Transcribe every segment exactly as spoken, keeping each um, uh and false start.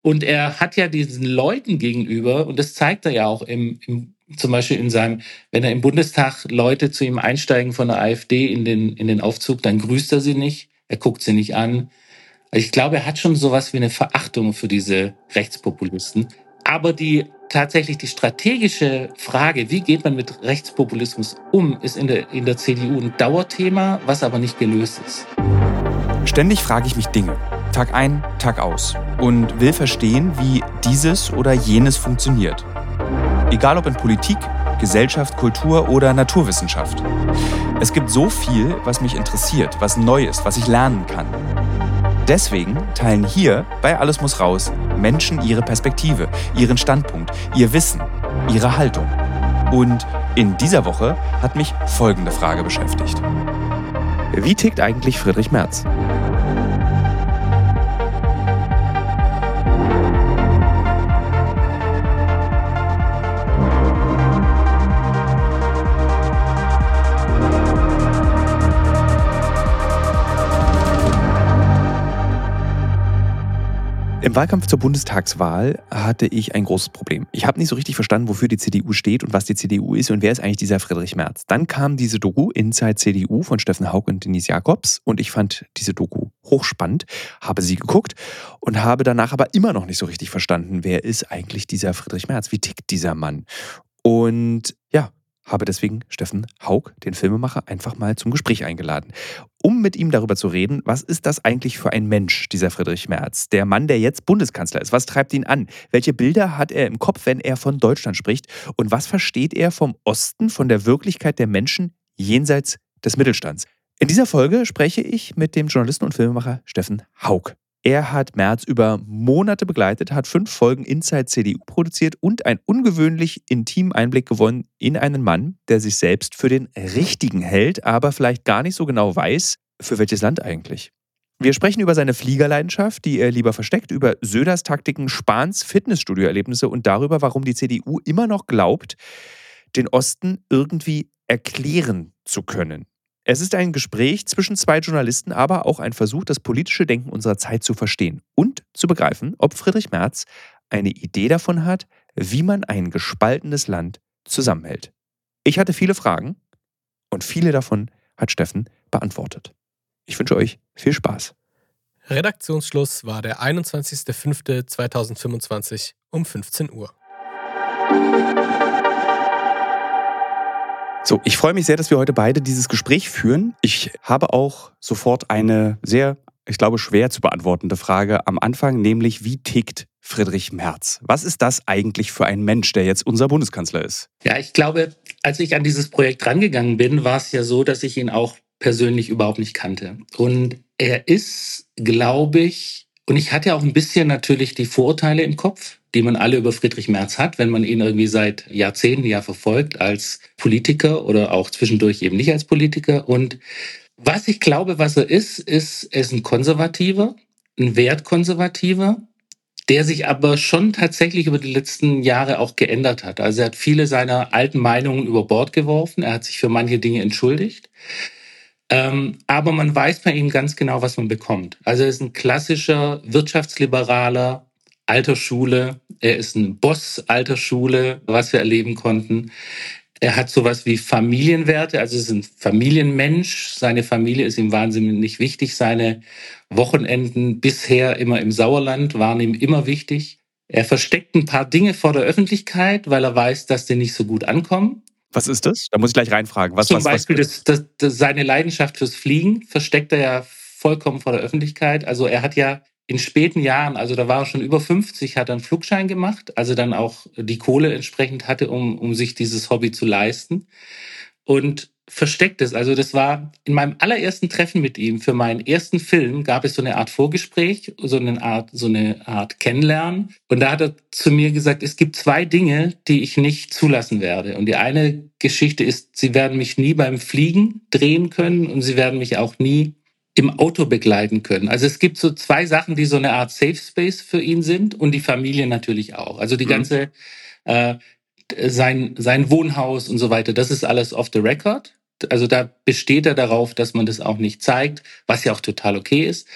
Und er hat ja diesen Leuten gegenüber, und das zeigt er ja auch im, im zum Beispiel in seinem, wenn er im Bundestag Leute zu ihm einsteigen von der AfD in den, in den Aufzug, dann grüßt er sie nicht, er guckt sie nicht an. Also ich glaube, er hat schon sowas wie eine Verachtung für diese Rechtspopulisten. Aber die tatsächlich die strategische Frage, wie geht man mit Rechtspopulismus um, ist in der, in der C D U ein Dauerthema, was aber nicht gelöst ist. Ständig frage ich mich Dinge, Tag ein, Tag aus, und will verstehen, wie dieses oder jenes funktioniert. Egal ob in Politik, Gesellschaft, Kultur oder Naturwissenschaft. Es gibt so viel, was mich interessiert, was neu ist, was ich lernen kann. Deswegen teilen hier bei Alles muss raus Menschen ihre Perspektive, ihren Standpunkt, ihr Wissen, ihre Haltung. Und in dieser Woche hat mich folgende Frage beschäftigt. Wie tickt eigentlich Friedrich Merz? Im Wahlkampf zur Bundestagswahl hatte ich ein großes Problem. Ich habe nicht so richtig verstanden, wofür die C D U steht und was die C D U ist und wer ist eigentlich dieser Friedrich Merz. Dann kam diese Doku Inside C D U von Steffen Haug und Denise Jacobs und ich fand diese Doku hochspannend, habe sie geguckt und habe danach aber immer noch nicht so richtig verstanden, wer ist eigentlich dieser Friedrich Merz, wie tickt dieser Mann. Und ja, habe deswegen Steffen Haug, den Filmemacher, einfach mal zum Gespräch eingeladen, um mit ihm darüber zu reden, was ist das eigentlich für ein Mensch, dieser Friedrich Merz, der Mann, der jetzt Bundeskanzler ist. Was treibt ihn an? Welche Bilder hat er im Kopf, wenn er von Deutschland spricht? Und was versteht er vom Osten, von der Wirklichkeit der Menschen jenseits des Mittelstands? In dieser Folge spreche ich mit dem Journalisten und Filmemacher Steffen Haug. Er hat Merz über Monate begleitet, hat fünf Folgen Inside C D U produziert und einen ungewöhnlich intimen Einblick gewonnen in einen Mann, der sich selbst für den Richtigen hält, aber vielleicht gar nicht so genau weiß, für welches Land eigentlich. Wir sprechen über seine Fliegerleidenschaft, die er lieber versteckt, über Söders Taktiken, Spahns Fitnessstudio-Erlebnisse und darüber, warum die C D U immer noch glaubt, den Osten irgendwie erklären zu können. Es ist ein Gespräch zwischen zwei Journalisten, aber auch ein Versuch, das politische Denken unserer Zeit zu verstehen und zu begreifen, ob Friedrich Merz eine Idee davon hat, wie man ein gespaltenes Land zusammenhält. Ich hatte viele Fragen und viele davon hat Steffen beantwortet. Ich wünsche euch viel Spaß. Redaktionsschluss war der einundzwanzigster fünfter zweitausendfünfundzwanzig um fünfzehn Uhr. So, ich freue mich sehr, dass wir heute beide dieses Gespräch führen. Ich habe auch sofort eine sehr, ich glaube, schwer zu beantwortende Frage am Anfang, nämlich wie tickt Friedrich Merz? Was ist das eigentlich für ein Mensch, der jetzt unser Bundeskanzler ist? Ja, ich glaube, als ich an dieses Projekt rangegangen bin, war es ja so, dass ich ihn auch persönlich überhaupt nicht kannte. Und er ist, glaube ich, und ich hatte auch ein bisschen natürlich die Vorurteile im Kopf, die man alle über Friedrich Merz hat, wenn man ihn irgendwie seit Jahrzehnten ja verfolgt als Politiker oder auch zwischendurch eben nicht als Politiker. Und was ich glaube, was er ist, ist, er ist ein Konservativer, ein Wertkonservativer, der sich aber schon tatsächlich über die letzten Jahre auch geändert hat. Also er hat viele seiner alten Meinungen über Bord geworfen, er hat sich für manche Dinge entschuldigt. Ähm, aber man weiß bei ihm ganz genau, was man bekommt. Also er ist ein klassischer Wirtschaftsliberaler, alter Schule. Er ist ein Boss alter Schule, was wir erleben konnten. Er hat sowas wie Familienwerte, also er ist ein Familienmensch. Seine Familie ist ihm wahnsinnig wichtig. Seine Wochenenden bisher immer im Sauerland waren ihm immer wichtig. Er versteckt ein paar Dinge vor der Öffentlichkeit, weil er weiß, dass die nicht so gut ankommen. Was ist das? Da muss ich gleich reinfragen. Was, Zum was, Beispiel was? Das, das, das, seine Leidenschaft fürs Fliegen versteckt er ja vollkommen vor der Öffentlichkeit. Also er hat ja in späten Jahren, also da war er schon über fünfzig, hat er einen Flugschein gemacht, also dann auch die Kohle entsprechend hatte, um, um sich dieses Hobby zu leisten. Und versteckt es. Also das war in meinem allerersten Treffen mit ihm, für meinen ersten Film, gab es so eine Art Vorgespräch, so eine Art, so eine Art Kennenlernen. Und da hat er zu mir gesagt, es gibt zwei Dinge, die ich nicht zulassen werde. Und die eine Geschichte ist, sie werden mich nie beim Fliegen drehen können und sie werden mich auch nie im Auto begleiten können. Also es gibt so zwei Sachen, die so eine Art Safe Space für ihn sind und die Familie natürlich auch. Also die ganze, äh, sein, sein Wohnhaus und so weiter, das ist alles off the record. Also da besteht er darauf, dass man das auch nicht zeigt, was ja auch total okay ist.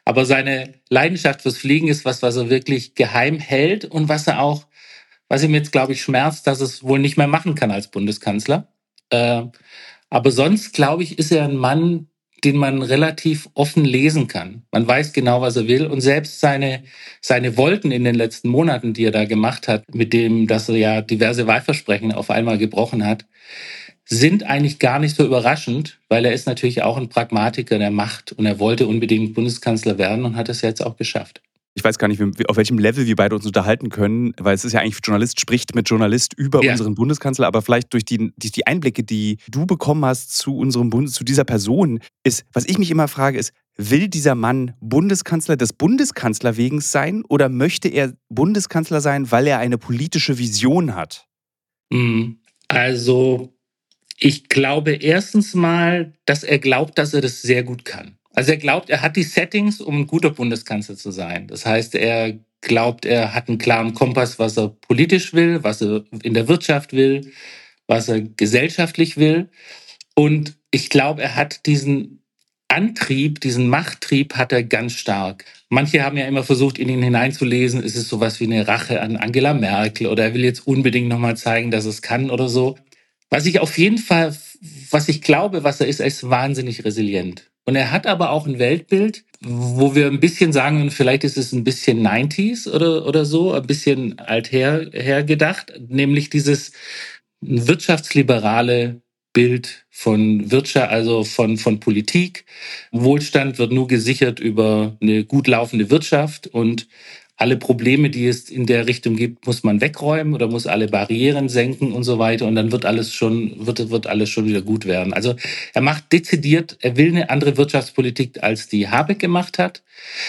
Aber seine Leidenschaft fürs Fliegen ist was, was er wirklich geheim hält und was er auch, was ihm jetzt, glaube ich, schmerzt, dass es wohl nicht mehr machen kann als Bundeskanzler. Äh, aber sonst, glaube ich, ist er ein Mann, den man relativ offen lesen kann. Man weiß genau, was er will. Und selbst seine, seine Wolken in den letzten Monaten, die er da gemacht hat, mit dem, dass er ja diverse Wahlversprechen auf einmal gebrochen hat, sind eigentlich gar nicht so überraschend, weil er ist natürlich auch ein Pragmatiker der Macht und er wollte unbedingt Bundeskanzler werden und hat es jetzt auch geschafft. Ich weiß gar nicht, auf welchem Level wir beide uns unterhalten können, weil es ist ja eigentlich, Journalist spricht mit Journalist über ja. unseren Bundeskanzler, aber vielleicht durch die, die, die Einblicke, die du bekommen hast zu unserem Bund, zu dieser Person, ist, was ich mich immer frage, ist, will dieser Mann Bundeskanzler des Bundeskanzler wegen sein oder möchte er Bundeskanzler sein, weil er eine politische Vision hat? Also, ich glaube erstens mal, dass er glaubt, dass er das sehr gut kann. Also er glaubt, er hat die Settings, um ein guter Bundeskanzler zu sein. Das heißt, er glaubt, er hat einen klaren Kompass, was er politisch will, was er in der Wirtschaft will, was er gesellschaftlich will. Und ich glaube, er hat diesen Antrieb, diesen Machttrieb hat er ganz stark. Manche haben ja immer versucht, in ihn hineinzulesen, ist es sowas wie eine Rache an Angela Merkel oder er will jetzt unbedingt nochmal zeigen, dass er es kann oder so. Was ich auf jeden Fall, was ich glaube, was er ist, er ist wahnsinnig resilient. Und er hat aber auch ein Weltbild, wo wir ein bisschen sagen, vielleicht ist es ein bisschen neunziger oder, oder so, ein bisschen alther hergedacht, nämlich dieses wirtschaftsliberale Bild von Wirtschaft, also von, von Politik. Wohlstand wird nur gesichert über eine gut laufende Wirtschaft und alle Probleme, die es in der Richtung gibt, muss man wegräumen oder muss alle Barrieren senken und so weiter. Und dann wird alles schon, wird, wird alles schon wieder gut werden. Also er macht dezidiert, er will eine andere Wirtschaftspolitik, als die Habeck gemacht hat.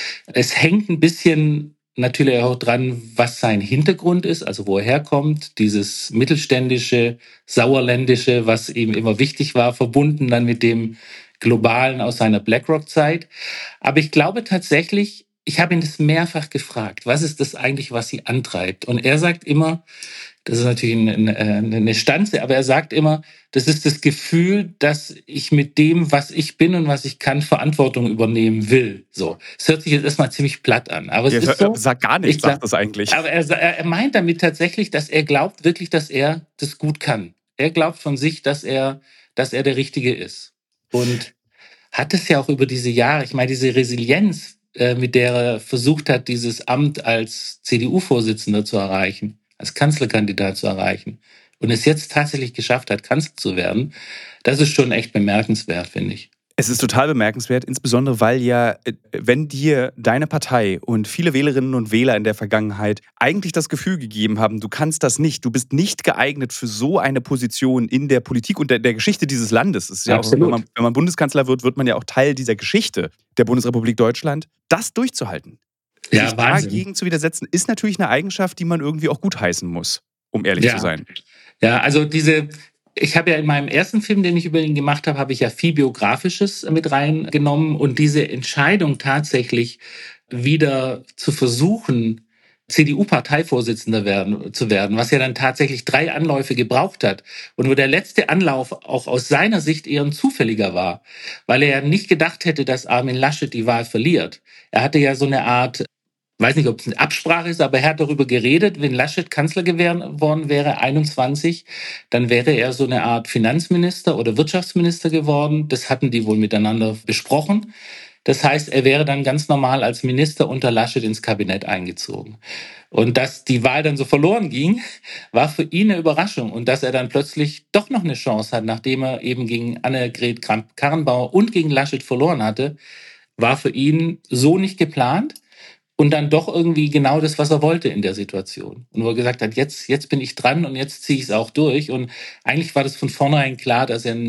Es hängt ein bisschen natürlich auch dran, was sein Hintergrund ist, also wo er herkommt. Dieses mittelständische, sauerländische, was ihm immer wichtig war, verbunden dann mit dem Globalen aus seiner BlackRock-Zeit. Aber ich glaube tatsächlich, ich habe ihn das mehrfach gefragt, was ist das eigentlich, was sie antreibt? Und er sagt immer, das ist natürlich eine, eine Stanze, aber er sagt immer, das ist das Gefühl, dass ich mit dem, was ich bin und was ich kann, Verantwortung übernehmen will. So, es hört sich jetzt erstmal ziemlich platt an, aber es ja, ist so. Sagt gar nichts, sagt das eigentlich. Aber er, er meint damit tatsächlich, dass er glaubt wirklich, dass er das gut kann. Er glaubt von sich, dass er, dass er der Richtige ist und hat es ja auch über diese Jahre. Ich meine, diese Resilienz, mit der er versucht hat, dieses Amt als C D U-Vorsitzender zu erreichen, als Kanzlerkandidat zu erreichen und es jetzt tatsächlich geschafft hat, Kanzler zu werden, das ist schon echt bemerkenswert, finde ich. Es ist total bemerkenswert, insbesondere weil ja, wenn dir deine Partei und viele Wählerinnen und Wähler in der Vergangenheit eigentlich das Gefühl gegeben haben, du kannst das nicht, du bist nicht geeignet für so eine Position in der Politik und der, der Geschichte dieses Landes. Es ist ja auch, wenn man, wenn man Bundeskanzler wird, wird man ja auch Teil dieser Geschichte der Bundesrepublik Deutschland. Das durchzuhalten, ja, sich dagegen zu widersetzen, ist natürlich eine Eigenschaft, die man irgendwie auch gutheißen muss, um ehrlich ja. zu sein. Ja, also diese... Ich habe ja in meinem ersten Film, den ich über ihn gemacht habe, habe ich ja viel Biografisches mit reingenommen. Und diese Entscheidung tatsächlich wieder zu versuchen, C D U-Parteivorsitzender werden, zu werden, was ja dann tatsächlich drei Anläufe gebraucht hat. Und wo der letzte Anlauf auch aus seiner Sicht eher ein zufälliger war, weil er ja nicht gedacht hätte, dass Armin Laschet die Wahl verliert. Er hatte ja so eine Art... Ich weiß nicht, ob es eine Absprache ist, aber er hat darüber geredet, wenn Laschet Kanzler geworden wäre, einundzwanzig, dann wäre er so eine Art Finanzminister oder Wirtschaftsminister geworden. Das hatten die wohl miteinander besprochen. Das heißt, er wäre dann ganz normal als Minister unter Laschet ins Kabinett eingezogen. Und dass die Wahl dann so verloren ging, war für ihn eine Überraschung. Und dass er dann plötzlich doch noch eine Chance hat, nachdem er eben gegen Annegret Kramp-Karrenbauer und gegen Laschet verloren hatte, war für ihn so nicht geplant. Und dann doch irgendwie genau das, was er wollte in der Situation. Und wo er gesagt hat, jetzt, jetzt bin ich dran und jetzt ziehe ich es auch durch. Und eigentlich war das von vornherein klar, dass er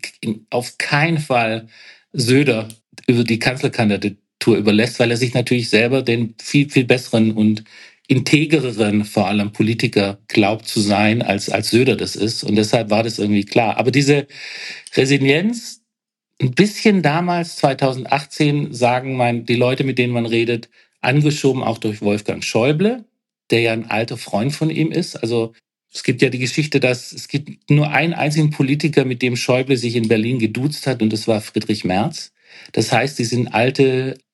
auf keinen Fall Söder über die Kanzlerkandidatur überlässt, weil er sich natürlich selber den viel, viel besseren und integreren, vor allem Politiker, glaubt zu sein, als, als Söder das ist. Und deshalb war das irgendwie klar. Aber diese Resilienz, ein bisschen damals, zweitausendachtzehn, sagen mein, die Leute, mit denen man redet, angeschoben auch durch Wolfgang Schäuble, der ja ein alter Freund von ihm ist. Also es gibt ja die Geschichte, dass es gibt nur einen einzigen Politiker, mit dem Schäuble sich in Berlin geduzt hat, und das war Friedrich Merz. Das heißt, die sind alte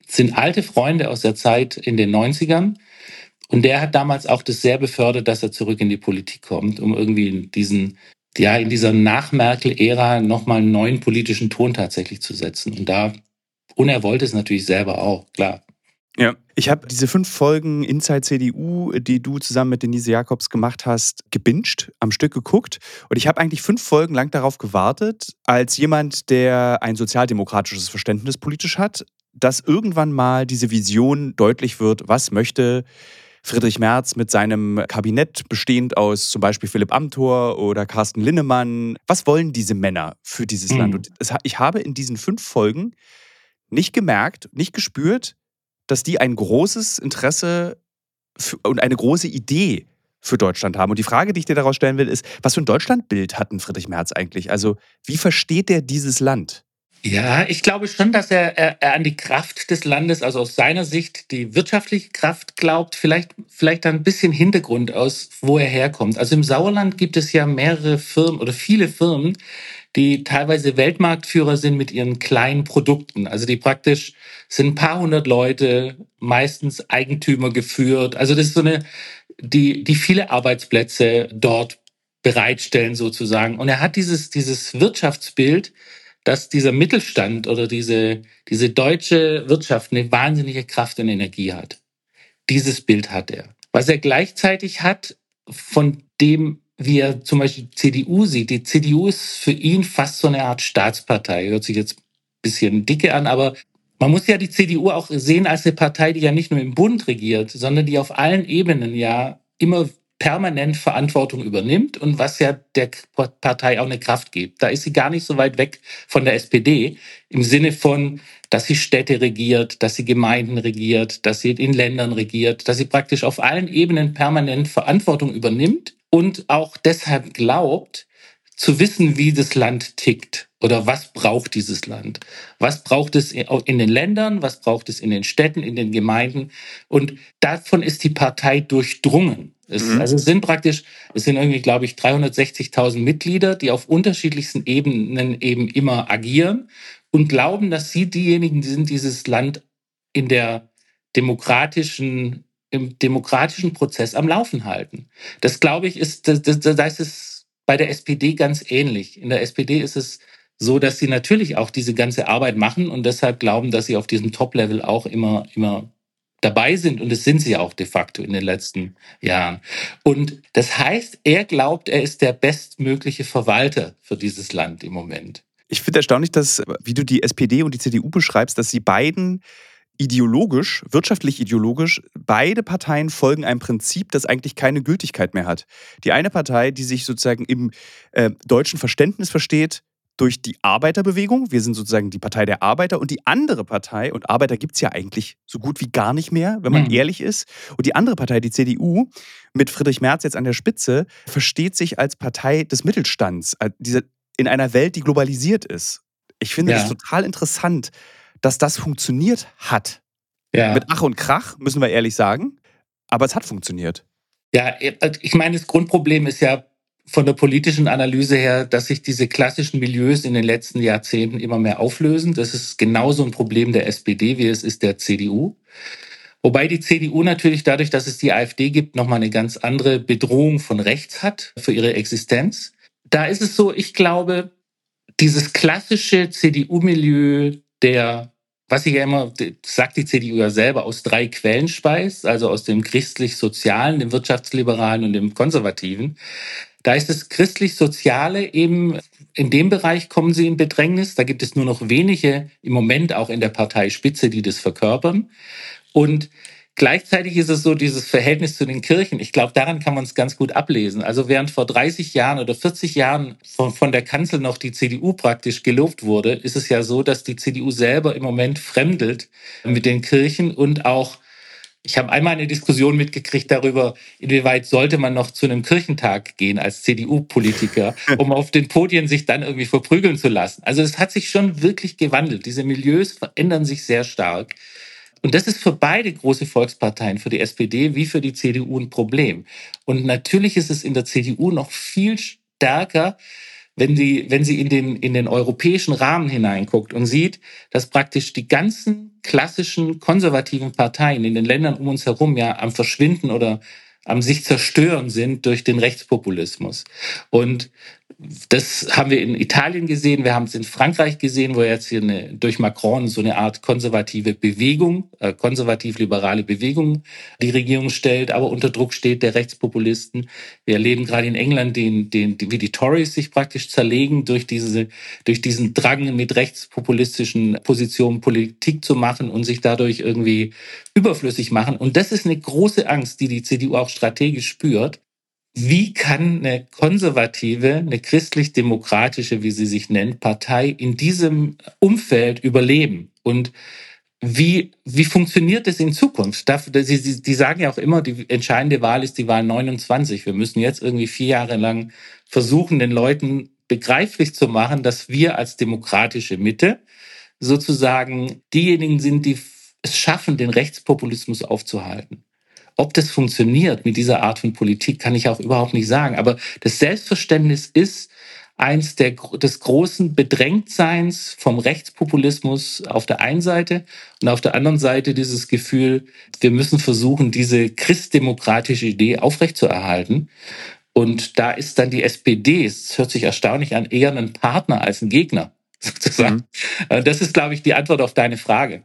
sind alte Freunde aus der Zeit in den neunzigern. Und der hat damals auch das sehr befördert, dass er zurück in die Politik kommt, um irgendwie in diesen, ja, in dieser Nach-Merkel-Ära nochmal einen neuen politischen Ton tatsächlich zu setzen. Und da, und er wollte es natürlich selber auch, klar. Ja, ich habe diese fünf Folgen Inside C D U, die du zusammen mit Denise Jacobs gemacht hast, gebinged, am Stück geguckt. Und ich habe eigentlich fünf Folgen lang darauf gewartet, als jemand, der ein sozialdemokratisches Verständnis politisch hat, dass irgendwann mal diese Vision deutlich wird, was möchte Friedrich Merz mit seinem Kabinett, bestehend aus zum Beispiel Philipp Amthor oder Carsten Linnemann. Was wollen diese Männer für dieses Mhm. Land? Und es, ich habe in diesen fünf Folgen nicht gemerkt, nicht gespürt, dass die ein großes Interesse für, und eine große Idee für Deutschland haben. Und die Frage, die ich dir daraus stellen will, ist, was für ein Deutschlandbild hat denn Friedrich Merz eigentlich? Also, wie versteht er dieses Land? Ja, ich glaube schon, dass er, er, er an die Kraft des Landes, also aus seiner Sicht die wirtschaftliche Kraft glaubt, vielleicht, vielleicht ein bisschen Hintergrund aus, wo er herkommt. Also im Sauerland gibt es ja mehrere Firmen oder viele Firmen, die teilweise Weltmarktführer sind mit ihren kleinen Produkten. Also die praktisch sind ein paar hundert Leute, meistens Eigentümer geführt. Also das ist so eine, die, die viele Arbeitsplätze dort bereitstellen sozusagen. Und er hat dieses, dieses Wirtschaftsbild, dass dieser Mittelstand oder diese, diese deutsche Wirtschaft eine wahnsinnige Kraft und Energie hat. Dieses Bild hat er. Was er gleichzeitig hat, von dem, wie er zum Beispiel die C D U sieht. Die C D U ist für ihn fast so eine Art Staatspartei. Hört sich jetzt ein bisschen dicke an, aber man muss ja die C D U auch sehen als eine Partei, die ja nicht nur im Bund regiert, sondern die auf allen Ebenen ja immer permanent Verantwortung übernimmt und was ja der Partei auch eine Kraft gibt. Da ist sie gar nicht so weit weg von der S P D im Sinne von, dass sie Städte regiert, dass sie Gemeinden regiert, dass sie in Ländern regiert, dass sie praktisch auf allen Ebenen permanent Verantwortung übernimmt und auch deshalb glaubt, zu wissen, wie das Land tickt oder was braucht dieses Land. Was braucht es in den Ländern, was braucht es in den Städten, in den Gemeinden. Und davon ist die Partei durchdrungen. Es, mhm. Also es sind praktisch, es sind irgendwie, glaube ich, dreihundertsechzigtausend Mitglieder, die auf unterschiedlichsten Ebenen eben immer agieren und glauben, dass sie diejenigen sind, dieses Land in der demokratischen, im demokratischen Prozess am Laufen halten. Das, glaube ich, ist, das, das, das ist bei der S P D ganz ähnlich. In der S P D ist es so, dass sie natürlich auch diese ganze Arbeit machen und deshalb glauben, dass sie auf diesem Top-Level auch immer, immer dabei sind. Und das sind sie auch de facto in den letzten Jahren. Und das heißt, er glaubt, er ist der bestmögliche Verwalter für dieses Land im Moment. Ich finde erstaunlich, dass, wie du die S P D und die C D U beschreibst, dass sie beiden ideologisch, wirtschaftlich ideologisch, beide Parteien folgen einem Prinzip, das eigentlich keine Gültigkeit mehr hat. Die eine Partei, die sich sozusagen im äh, deutschen Verständnis versteht durch die Arbeiterbewegung, wir sind sozusagen die Partei der Arbeiter, und die andere Partei, und Arbeiter gibt es ja eigentlich so gut wie gar nicht mehr, wenn man mhm. ehrlich ist, und die andere Partei, die C D U, mit Friedrich Merz jetzt an der Spitze, versteht sich als Partei des Mittelstands, in einer Welt, die globalisiert ist. Ich finde ja. das total interessant, dass das funktioniert hat. Ja. Mit Ach und Krach, müssen wir ehrlich sagen. Aber es hat funktioniert. Ja, ich meine, das Grundproblem ist ja von der politischen Analyse her, dass sich diese klassischen Milieus in den letzten Jahrzehnten immer mehr auflösen. Das ist genauso ein Problem der S P D, wie es ist der C D U. Wobei die C D U natürlich dadurch, dass es die AfD gibt, nochmal eine ganz andere Bedrohung von rechts hat für ihre Existenz. Da ist es so, ich glaube, dieses klassische C D U-Milieu, der, was ich ja immer, sagt die C D U ja selber, aus drei Quellen speist, also aus dem christlich-sozialen, dem wirtschaftsliberalen und dem konservativen. Da ist das christlich-soziale eben, in dem Bereich kommen sie in Bedrängnis. Da gibt es nur noch wenige im Moment auch in der Parteispitze, die das verkörpern. Und gleichzeitig ist es so, dieses Verhältnis zu den Kirchen, ich glaube, daran kann man es ganz gut ablesen. Also während vor dreißig Jahren oder vierzig Jahren von, von der Kanzel noch die C D U praktisch gelobt wurde, ist es ja so, dass die C D U selber im Moment fremdelt mit den Kirchen und auch, ich habe einmal eine Diskussion mitgekriegt darüber, inwieweit sollte man noch zu einem Kirchentag gehen als C D U-Politiker, um auf den Podien sich dann irgendwie verprügeln zu lassen. Also es hat sich schon wirklich gewandelt. Diese Milieus verändern sich sehr stark. Und das ist für beide große Volksparteien, für die S P D wie für die C D U, ein Problem. Und natürlich ist es in der C D U noch viel stärker, wenn sie, wenn sie in den, in den europäischen Rahmen hineinguckt und sieht, dass praktisch die ganzen klassischen konservativen Parteien in den Ländern um uns herum ja am Verschwinden oder am sich zerstören sind durch den Rechtspopulismus. Und das haben wir in Italien gesehen, wir haben es in Frankreich gesehen, wo jetzt hier eine, durch Macron so eine Art konservative Bewegung, äh, konservativ-liberale Bewegung die Regierung stellt, aber unter Druck steht der Rechtspopulisten. Wir erleben gerade in England, den, den, wie die Tories sich praktisch zerlegen durch, diese, durch diesen Drang, mit rechtspopulistischen Positionen Politik zu machen und sich dadurch irgendwie überflüssig machen. Und das ist eine große Angst, die die C D U auch strategisch spürt. Wie kann eine konservative, eine christlich-demokratische, wie sie sich nennt, Partei in diesem Umfeld überleben? Und wie, wie funktioniert das in Zukunft? Sie, sie, die sagen ja auch immer, die entscheidende Wahl ist die Wahl neunundzwanzig. Wir müssen jetzt irgendwie vier Jahre lang versuchen, den Leuten begreiflich zu machen, dass wir als demokratische Mitte sozusagen diejenigen sind, die es schaffen, den Rechtspopulismus aufzuhalten. Ob das funktioniert mit dieser Art von Politik, kann ich auch überhaupt nicht sagen. Aber das Selbstverständnis ist eins der, des großen Bedrängtseins vom Rechtspopulismus auf der einen Seite und auf der anderen Seite dieses Gefühl, wir müssen versuchen, diese christdemokratische Idee aufrechtzuerhalten. Und da ist dann die S P D, es hört sich erstaunlich an, eher ein Partner als ein Gegner, sozusagen. Mhm. Das ist, glaube ich, die Antwort auf deine Frage.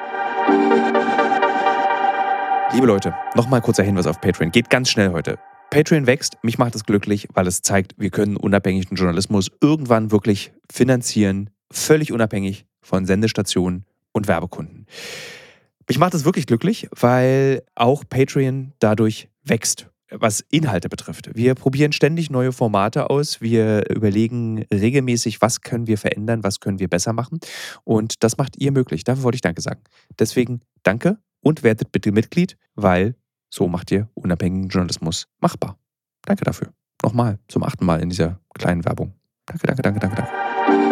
Liebe Leute, nochmal kurzer Hinweis auf Patreon. Geht ganz schnell heute. Patreon wächst, mich macht es glücklich, weil es zeigt, wir können unabhängigen Journalismus irgendwann wirklich finanzieren, völlig unabhängig von Sendestationen und Werbekunden. Mich macht es wirklich glücklich, weil auch Patreon dadurch wächst, was Inhalte betrifft. Wir probieren ständig neue Formate aus, wir überlegen regelmäßig, was können wir verändern, was können wir besser machen und das macht ihr möglich. Dafür wollte ich Danke sagen. Deswegen danke. Und werdet bitte Mitglied, weil so macht ihr unabhängigen Journalismus machbar. Danke dafür. Nochmal, zum achten Mal in dieser kleinen Werbung. Danke, danke, danke, danke, danke.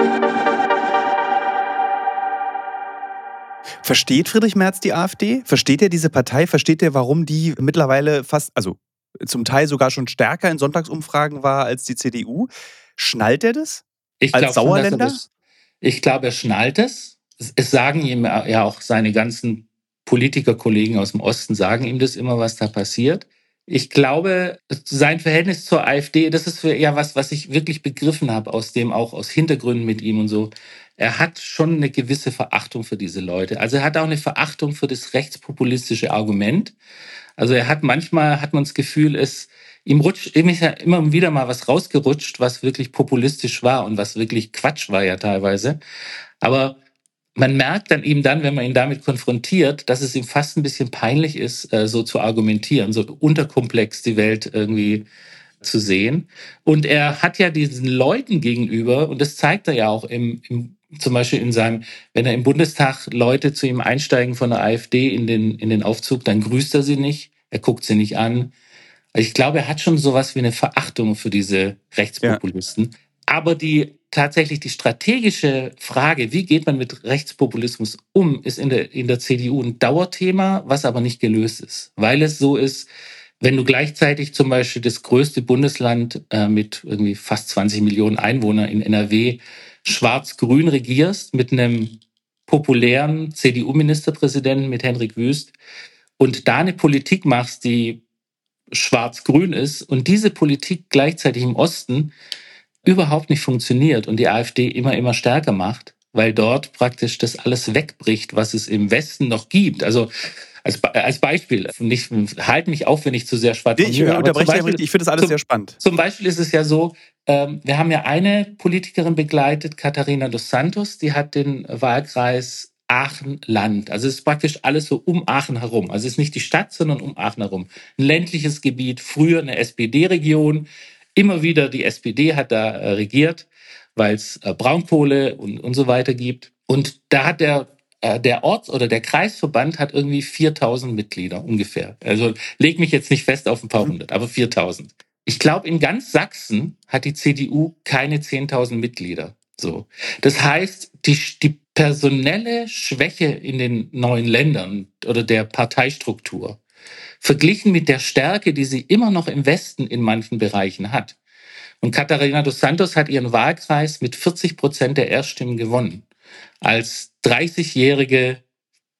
Versteht Friedrich Merz die AfD? Versteht er diese Partei? Versteht er, warum die mittlerweile fast, also zum Teil sogar schon stärker in Sonntagsumfragen war als die C D U? Schnallt er das? Ich als Sauerländer? Schon, das, ich glaube, er schnallt es. Es sagen ihm ja auch seine ganzen Politikerkollegen aus dem Osten sagen ihm das immer, was da passiert. Ich glaube, sein Verhältnis zur AfD, das ist eher was, was ich wirklich begriffen habe, aus dem auch aus Hintergründen mit ihm und so. Er hat schon eine gewisse Verachtung für diese Leute. Also er hat auch eine Verachtung für das rechtspopulistische Argument. Also er hat manchmal, hat man das Gefühl, es ihm rutscht immer wieder mal was rausgerutscht, was wirklich populistisch war und was wirklich Quatsch war ja teilweise. Aber man merkt dann eben dann, wenn man ihn damit konfrontiert, dass es ihm fast ein bisschen peinlich ist, so zu argumentieren, so unterkomplex die Welt irgendwie zu sehen. Und er hat ja diesen Leuten gegenüber, und das zeigt er ja auch im, im zum Beispiel in seinem, wenn er im Bundestag Leute zu ihm einsteigen von der AfD in den, in den Aufzug, dann grüßt er sie nicht, er guckt sie nicht an. Ich glaube, er hat schon sowas wie eine Verachtung für diese Rechtspopulisten. Ja. Aber die tatsächlich die strategische Frage, wie geht man mit Rechtspopulismus um, ist in der, in der C D U ein Dauerthema, was aber nicht gelöst ist. Weil es so ist, wenn du gleichzeitig zum Beispiel das größte Bundesland äh, mit irgendwie fast zwanzig Millionen Einwohnern in N R W schwarz-grün regierst, mit einem populären C D U-Ministerpräsidenten, mit Hendrik Wüst, und da eine Politik machst, die schwarz-grün ist und diese Politik gleichzeitig im Osten überhaupt nicht funktioniert und die AfD immer, immer stärker macht, weil dort praktisch das alles wegbricht, was es im Westen noch gibt. Also als, als Beispiel, nicht, halt mich auf, wenn ich zu sehr schwadroniere. Ich unterbreche ja richtig, ich finde das alles zum, sehr spannend. Zum Beispiel ist es ja so, ähm, wir haben ja eine Politikerin begleitet, Katharina dos Santos, die hat den Wahlkreis Aachen-Land. Also es ist praktisch alles so um Aachen herum. Also es ist nicht die Stadt, sondern um Aachen herum. Ein ländliches Gebiet, früher eine S P D-Region. Immer wieder die S P D hat da äh, regiert, weil es äh, Braunkohle und, und so weiter gibt. Und da hat der, äh, der Orts- oder der Kreisverband hat irgendwie viertausend Mitglieder ungefähr. Also leg mich jetzt nicht fest auf ein paar hundert, aber viertausend. Ich glaube, in ganz Sachsen hat die C D U keine zehntausend Mitglieder. So. Das heißt, die, die personelle Schwäche in den neuen Ländern oder der Parteistruktur verglichen mit der Stärke, die sie immer noch im Westen in manchen Bereichen hat. Und Katharina dos Santos hat ihren Wahlkreis mit vierzig Prozent der Erststimmen gewonnen. Als dreißigjährige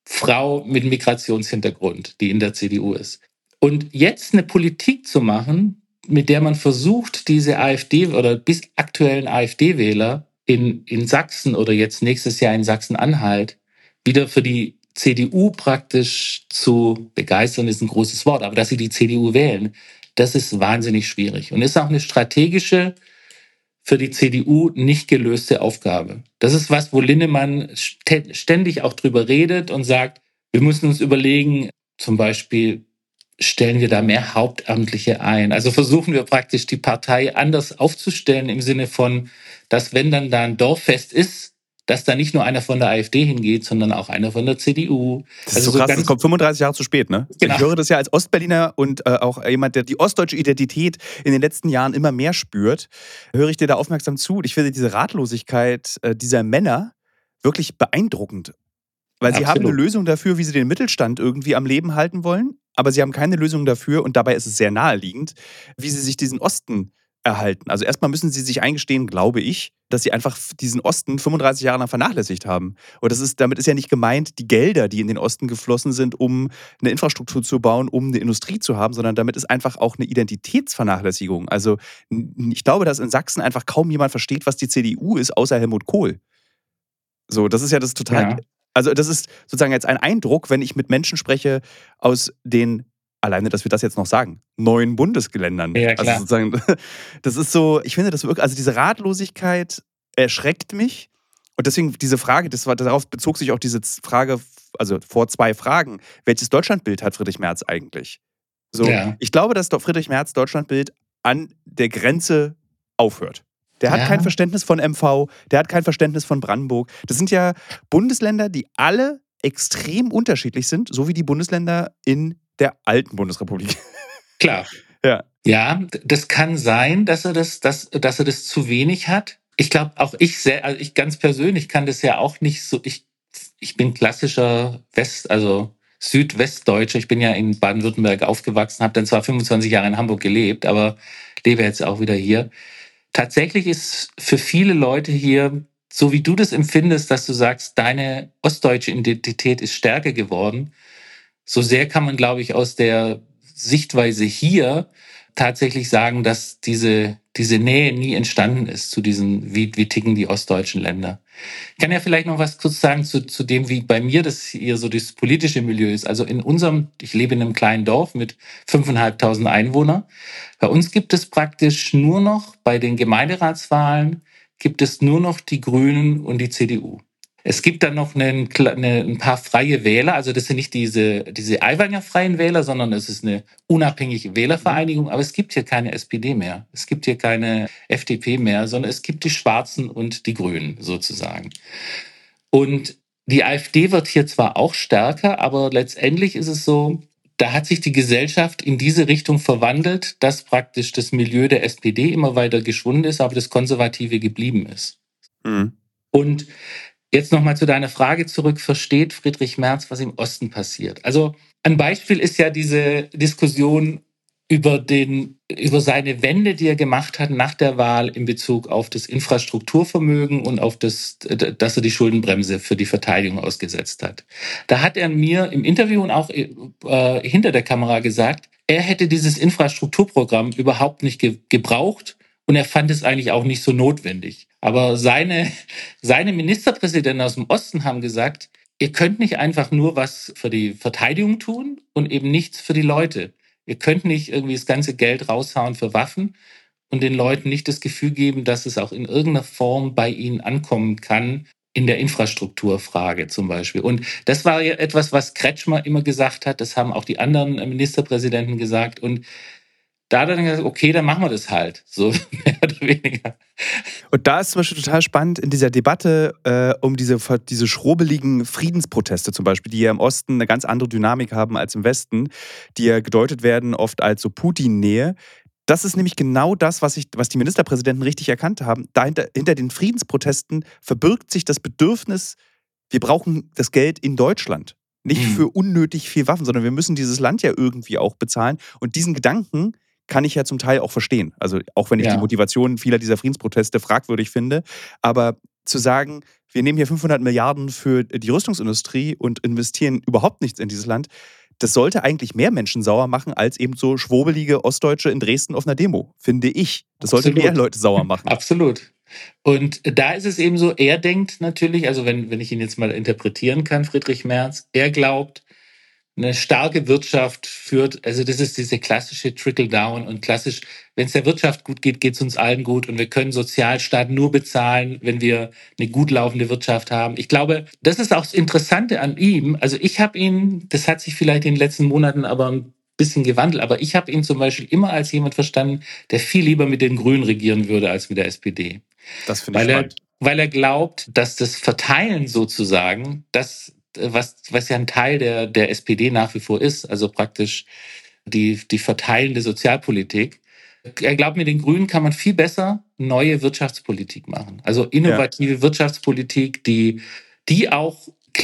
Frau mit Migrationshintergrund, die in der C D U ist. Und jetzt eine Politik zu machen, mit der man versucht, diese AfD oder bis aktuellen AfD-Wähler in, in Sachsen oder jetzt nächstes Jahr in Sachsen-Anhalt wieder für die C D U praktisch zu begeistern, ist ein großes Wort, aber dass sie die C D U wählen, das ist wahnsinnig schwierig und ist auch eine strategische, für die C D U nicht gelöste Aufgabe. Das ist was, wo Linnemann ständig auch drüber redet und sagt, wir müssen uns überlegen, zum Beispiel, stellen wir da mehr Hauptamtliche ein? Also versuchen wir praktisch die Partei anders aufzustellen im Sinne von, dass wenn dann da ein Dorffest ist, dass da nicht nur einer von der AfD hingeht, sondern auch einer von der C D U. Das ist also so krass, das kommt fünfunddreißig Jahre zu spät, ne? Genau. Ich höre das ja als Ostberliner und äh, auch jemand, der die ostdeutsche Identität in den letzten Jahren immer mehr spürt, höre ich dir da aufmerksam zu. Und ich finde diese Ratlosigkeit äh, dieser Männer wirklich beeindruckend. Weil sie Absolut. haben eine Lösung dafür, wie sie den Mittelstand irgendwie am Leben halten wollen, aber sie haben keine Lösung dafür, und dabei ist es sehr naheliegend, wie sie sich diesen Osten erhalten. Also erstmal müssen sie sich eingestehen, glaube ich, dass sie einfach diesen Osten fünfunddreißig Jahre lang vernachlässigt haben. Und das ist, damit ist ja nicht gemeint, die Gelder, die in den Osten geflossen sind, um eine Infrastruktur zu bauen, um eine Industrie zu haben, sondern damit ist einfach auch eine Identitätsvernachlässigung. Also ich glaube, dass in Sachsen einfach kaum jemand versteht, was die C D U ist, außer Helmut Kohl. So, das ist ja das total... Ja. Also das ist sozusagen jetzt ein Eindruck, wenn ich mit Menschen spreche aus den, alleine, dass wir das jetzt noch sagen, neuen Bundesländern. Ja, klar. Also sozusagen, das ist so, ich finde das wirklich, also diese Ratlosigkeit erschreckt mich. Und deswegen diese Frage, das war, darauf bezog sich auch diese Frage, also vor zwei Fragen, welches Deutschlandbild hat Friedrich Merz eigentlich? So, ja. Ich glaube, dass Friedrich Merz Deutschlandbild an der Grenze aufhört. Der hat ja. kein Verständnis von M V, der hat kein Verständnis von Brandenburg. Das sind ja Bundesländer, die alle extrem unterschiedlich sind, so wie die Bundesländer in der alten Bundesrepublik. Klar. Ja, ja, das kann sein, dass er das, dass, dass er das zu wenig hat. Ich glaube, auch ich, sehr, also ich ganz persönlich kann das ja auch nicht so. Ich, ich bin klassischer West, also Südwestdeutscher. Ich bin ja in Baden-Württemberg aufgewachsen, habe dann zwar fünfundzwanzig Jahre in Hamburg gelebt, aber lebe jetzt auch wieder hier. Tatsächlich ist für viele Leute hier, so wie du das empfindest, dass du sagst, deine ostdeutsche Identität ist stärker geworden, so sehr kann man, glaube ich, aus der Sichtweise hier tatsächlich sagen, dass diese, diese Nähe nie entstanden ist zu diesen, wie, wie ticken die ostdeutschen Länder. Ich kann ja vielleicht noch was kurz sagen zu, zu dem, wie bei mir das hier so das politische Milieu ist. Also in unserem, ich lebe in einem kleinen Dorf mit fünftausendfünfhundert Einwohnern. Bei uns gibt es praktisch nur noch, bei den Gemeinderatswahlen, gibt es nur noch die Grünen und die C D U. Es gibt dann noch einen, eine, ein paar freie Wähler, also das sind nicht diese, diese Aiwanger freien Wähler, sondern es ist eine unabhängige Wählervereinigung, aber es gibt hier keine S P D mehr, es gibt hier keine F D P mehr, sondern es gibt die Schwarzen und die Grünen sozusagen. Und die AfD wird hier zwar auch stärker, aber letztendlich ist es so, da hat sich die Gesellschaft in diese Richtung verwandelt, dass praktisch das Milieu der S P D immer weiter geschwunden ist, aber das Konservative geblieben ist. Mhm. Und jetzt nochmal zu deiner Frage zurück. Versteht Friedrich Merz, was im Osten passiert? Also ein Beispiel ist ja diese Diskussion über, den, über seine Wende, die er gemacht hat nach der Wahl in Bezug auf das Infrastrukturvermögen und auf das, dass er die Schuldenbremse für die Verteidigung ausgesetzt hat. Da hat er mir im Interview und auch äh, hinter der Kamera gesagt, er hätte dieses Infrastrukturprogramm überhaupt nicht ge- gebraucht und er fand es eigentlich auch nicht so notwendig. Aber seine, seine Ministerpräsidenten aus dem Osten haben gesagt, ihr könnt nicht einfach nur was für die Verteidigung tun und eben nichts für die Leute. Ihr könnt nicht irgendwie das ganze Geld raushauen für Waffen und den Leuten nicht das Gefühl geben, dass es auch in irgendeiner Form bei ihnen ankommen kann, in der Infrastrukturfrage zum Beispiel. Und das war ja etwas, was Kretschmer immer gesagt hat, das haben auch die anderen Ministerpräsidenten gesagt. Und da hat er dann gesagt, okay, dann machen wir das halt, so mehr oder weniger. Und da ist zum Beispiel total spannend in dieser Debatte äh, um diese, diese schrobeligen Friedensproteste zum Beispiel, die ja im Osten eine ganz andere Dynamik haben als im Westen, die ja gedeutet werden oft als so Putin-Nähe. Das ist nämlich genau das, was, ich, was die Ministerpräsidenten richtig erkannt haben. Dahinter, hinter den Friedensprotesten verbirgt sich das Bedürfnis, wir brauchen das Geld in Deutschland. Nicht mhm. für unnötig viel Waffen, sondern wir müssen dieses Land ja irgendwie auch bezahlen. Und diesen Gedanken kann ich ja zum Teil auch verstehen. Also auch wenn ich ja. die Motivation vieler dieser Friedensproteste fragwürdig finde. Aber zu sagen, wir nehmen hier fünfhundert Milliarden für die Rüstungsindustrie und investieren überhaupt nichts in dieses Land, das sollte eigentlich mehr Menschen sauer machen, als eben so schwobelige Ostdeutsche in Dresden auf einer Demo, finde ich. Das sollte Absolut. mehr Leute sauer machen. Absolut. Und da ist es eben so, er denkt natürlich, also wenn, wenn ich ihn jetzt mal interpretieren kann, Friedrich Merz, er glaubt, eine starke Wirtschaft führt, also das ist diese klassische Trickle-Down und klassisch, wenn es der Wirtschaft gut geht, geht es uns allen gut und wir können Sozialstaat nur bezahlen, wenn wir eine gut laufende Wirtschaft haben. Ich glaube, das ist auch das Interessante an ihm. Also ich habe ihn, das hat sich vielleicht in den letzten Monaten aber ein bisschen gewandelt, aber ich habe ihn zum Beispiel immer als jemand verstanden, der viel lieber mit den Grünen regieren würde als mit der S P D. Das finde ich Weil er, spannend. weil er glaubt, dass das Verteilen sozusagen, das was, was ja ein Teil der, der S P D nach wie vor ist, also praktisch die, die verteilende Sozialpolitik. Er glaubt, mit den Grünen kann man viel besser neue Wirtschaftspolitik machen. Also innovative ja. Wirtschaftspolitik, die, die auch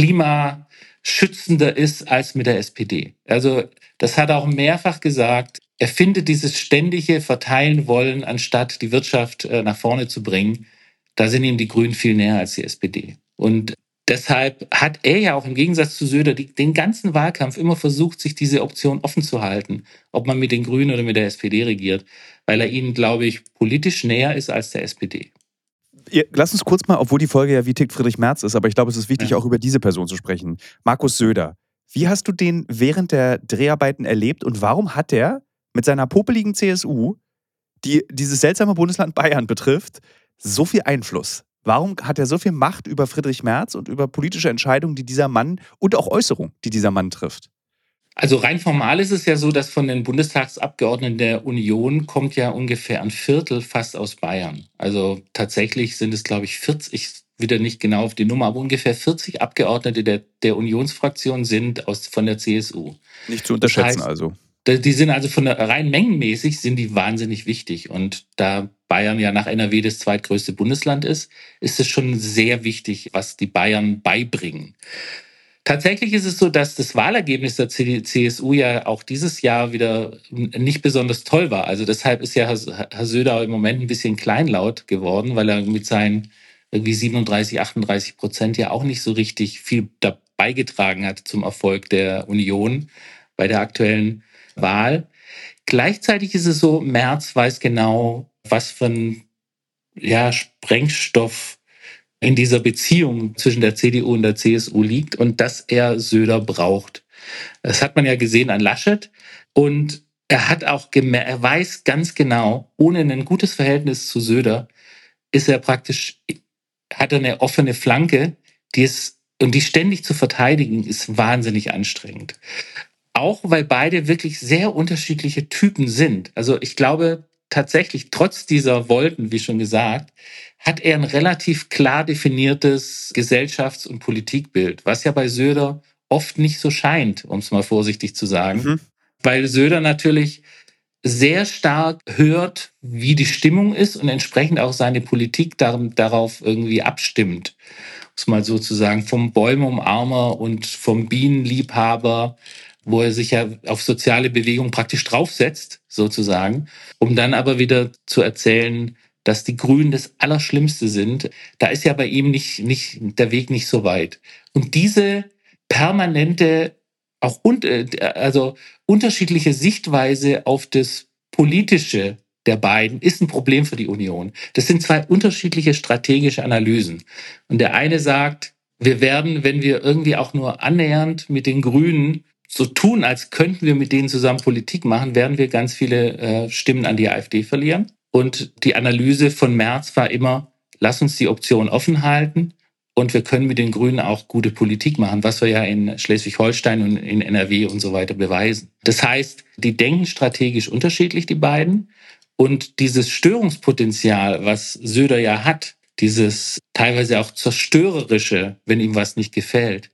klimaschützender ist als mit der S P D. Also das hat er auch mehrfach gesagt. Er findet dieses ständige Verteilen wollen, anstatt die Wirtschaft nach vorne zu bringen, da sind ihm die Grünen viel näher als die S P D. Und deshalb hat er ja auch im Gegensatz zu Söder die, den ganzen Wahlkampf immer versucht, sich diese Option offen zu halten, ob man mit den Grünen oder mit der S P D regiert, weil er ihnen, glaube ich, politisch näher ist als der S P D. Ja, lass uns kurz mal, obwohl die Folge ja Wie tickt Friedrich Merz ist, aber ich glaube, es ist wichtig, ja. auch über diese Person zu sprechen. Markus Söder. Wie hast du den während der Dreharbeiten erlebt und warum hat er mit seiner popeligen C S U, die dieses seltsame Bundesland Bayern betrifft, so viel Einfluss? Warum hat er so viel Macht über Friedrich Merz und über politische Entscheidungen, die dieser Mann und auch Äußerungen, die dieser Mann trifft? Also rein formal ist es ja so, dass von den Bundestagsabgeordneten der Union kommt ja ungefähr ein Viertel fast aus Bayern. Also tatsächlich sind es, glaube ich, vierzig, ich wieder nicht genau auf die Nummer, aber ungefähr vierzig Abgeordnete der, der Unionsfraktion sind aus, von der C S U. Nicht zu unterschätzen das heißt, also. Die sind also von der rein mengenmäßig sind die wahnsinnig wichtig. Und da Bayern ja nach N R W das zweitgrößte Bundesland ist, ist es schon sehr wichtig, was die Bayern beibringen. Tatsächlich ist es so, dass das Wahlergebnis der C S U ja auch dieses Jahr wieder nicht besonders toll war. Also deshalb ist ja Herr Söder im Moment ein bisschen kleinlaut geworden, weil er mit seinen irgendwie siebenunddreißig, achtunddreißig Prozent ja auch nicht so richtig viel beigetragen hat zum Erfolg der Union bei der aktuellen Wahl. Gleichzeitig ist es so, Merz weiß genau, was für ein ja, Sprengstoff in dieser Beziehung zwischen der C D U und der C S U liegt und dass er Söder braucht. Das hat man ja gesehen an Laschet und er hat auch gemerkt, er weiß ganz genau, ohne ein gutes Verhältnis zu Söder ist er praktisch, hat er eine offene Flanke, die ist, und die ständig zu verteidigen, ist wahnsinnig anstrengend. Auch weil beide wirklich sehr unterschiedliche Typen sind. Also ich glaube tatsächlich, trotz dieser Wolken, wie schon gesagt, hat er ein relativ klar definiertes Gesellschafts- und Politikbild, was ja bei Söder oft nicht so scheint, um es mal vorsichtig zu sagen. Mhm. Weil Söder natürlich sehr stark hört, wie die Stimmung ist und entsprechend auch seine Politik darauf irgendwie abstimmt. Um es mal so zu sagen, vom Bäume-Umarmer und vom Bienenliebhaber, wo er sich ja auf soziale Bewegung praktisch draufsetzt, sozusagen, um dann aber wieder zu erzählen, dass die Grünen das Allerschlimmste sind. Da ist ja bei ihm nicht, nicht der Weg nicht so weit. Und diese permanente, auch un, also unterschiedliche Sichtweise auf das Politische der beiden ist ein Problem für die Union. Das sind zwei unterschiedliche strategische Analysen. Und der eine sagt, wir werden, wenn wir irgendwie auch nur annähernd mit den Grünen so tun, als könnten wir mit denen zusammen Politik machen, werden wir ganz viele äh, Stimmen an die AfD verlieren. Und die Analyse von Merz war immer, lass uns die Option offen halten und wir können mit den Grünen auch gute Politik machen, was wir ja in Schleswig-Holstein und in N R W und so weiter beweisen. Das heißt, die denken strategisch unterschiedlich, die beiden. Und dieses Störungspotenzial, was Söder ja hat, dieses teilweise auch zerstörerische, wenn ihm was nicht gefällt,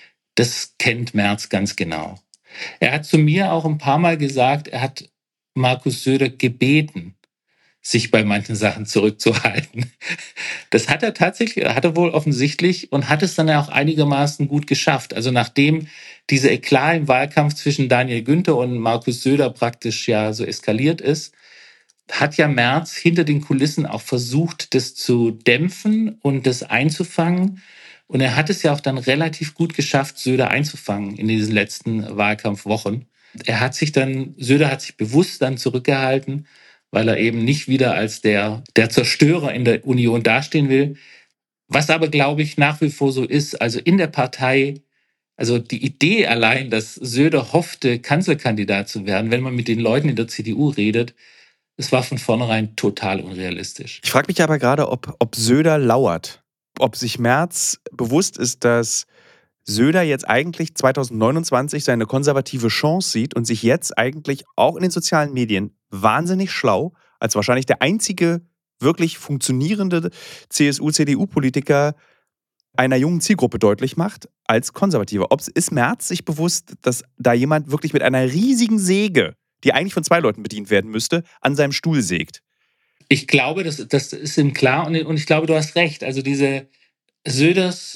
das kennt Merz ganz genau. Er hat zu mir auch ein paar Mal gesagt, er hat Markus Söder gebeten, sich bei manchen Sachen zurückzuhalten. Das hat er tatsächlich, hat er wohl offensichtlich und hat es dann auch einigermaßen gut geschafft. Also nachdem diese Eklat im Wahlkampf zwischen Daniel Günther und Markus Söder praktisch ja so eskaliert ist, hat ja Merz hinter den Kulissen auch versucht, das zu dämpfen und das einzufangen. Und er hat es ja auch dann relativ gut geschafft, Söder einzufangen in diesen letzten Wahlkampfwochen. Er hat sich dann, Söder hat sich bewusst dann zurückgehalten, weil er eben nicht wieder als der, der Zerstörer in der Union dastehen will. Was aber, glaube ich, nach wie vor so ist, also in der Partei, also die Idee allein, dass Söder hoffte, Kanzlerkandidat zu werden, wenn man mit den Leuten in der C D U redet, es war von vornherein total unrealistisch. Ich frage mich aber gerade, ob, ob Söder lauert. Ob sich Merz bewusst ist, dass Söder jetzt eigentlich zwanzig neunundzwanzig seine konservative Chance sieht und sich jetzt eigentlich auch in den sozialen Medien wahnsinnig schlau als wahrscheinlich der einzige wirklich funktionierende C S U-C D U-Politiker einer jungen Zielgruppe deutlich macht als Konservativer. Ob ist Merz sich bewusst, dass da jemand wirklich mit einer riesigen Säge, die eigentlich von zwei Leuten bedient werden müsste, an seinem Stuhl sägt? Ich glaube, das, das ist ihm klar und, und ich glaube, du hast recht. Also diese Söders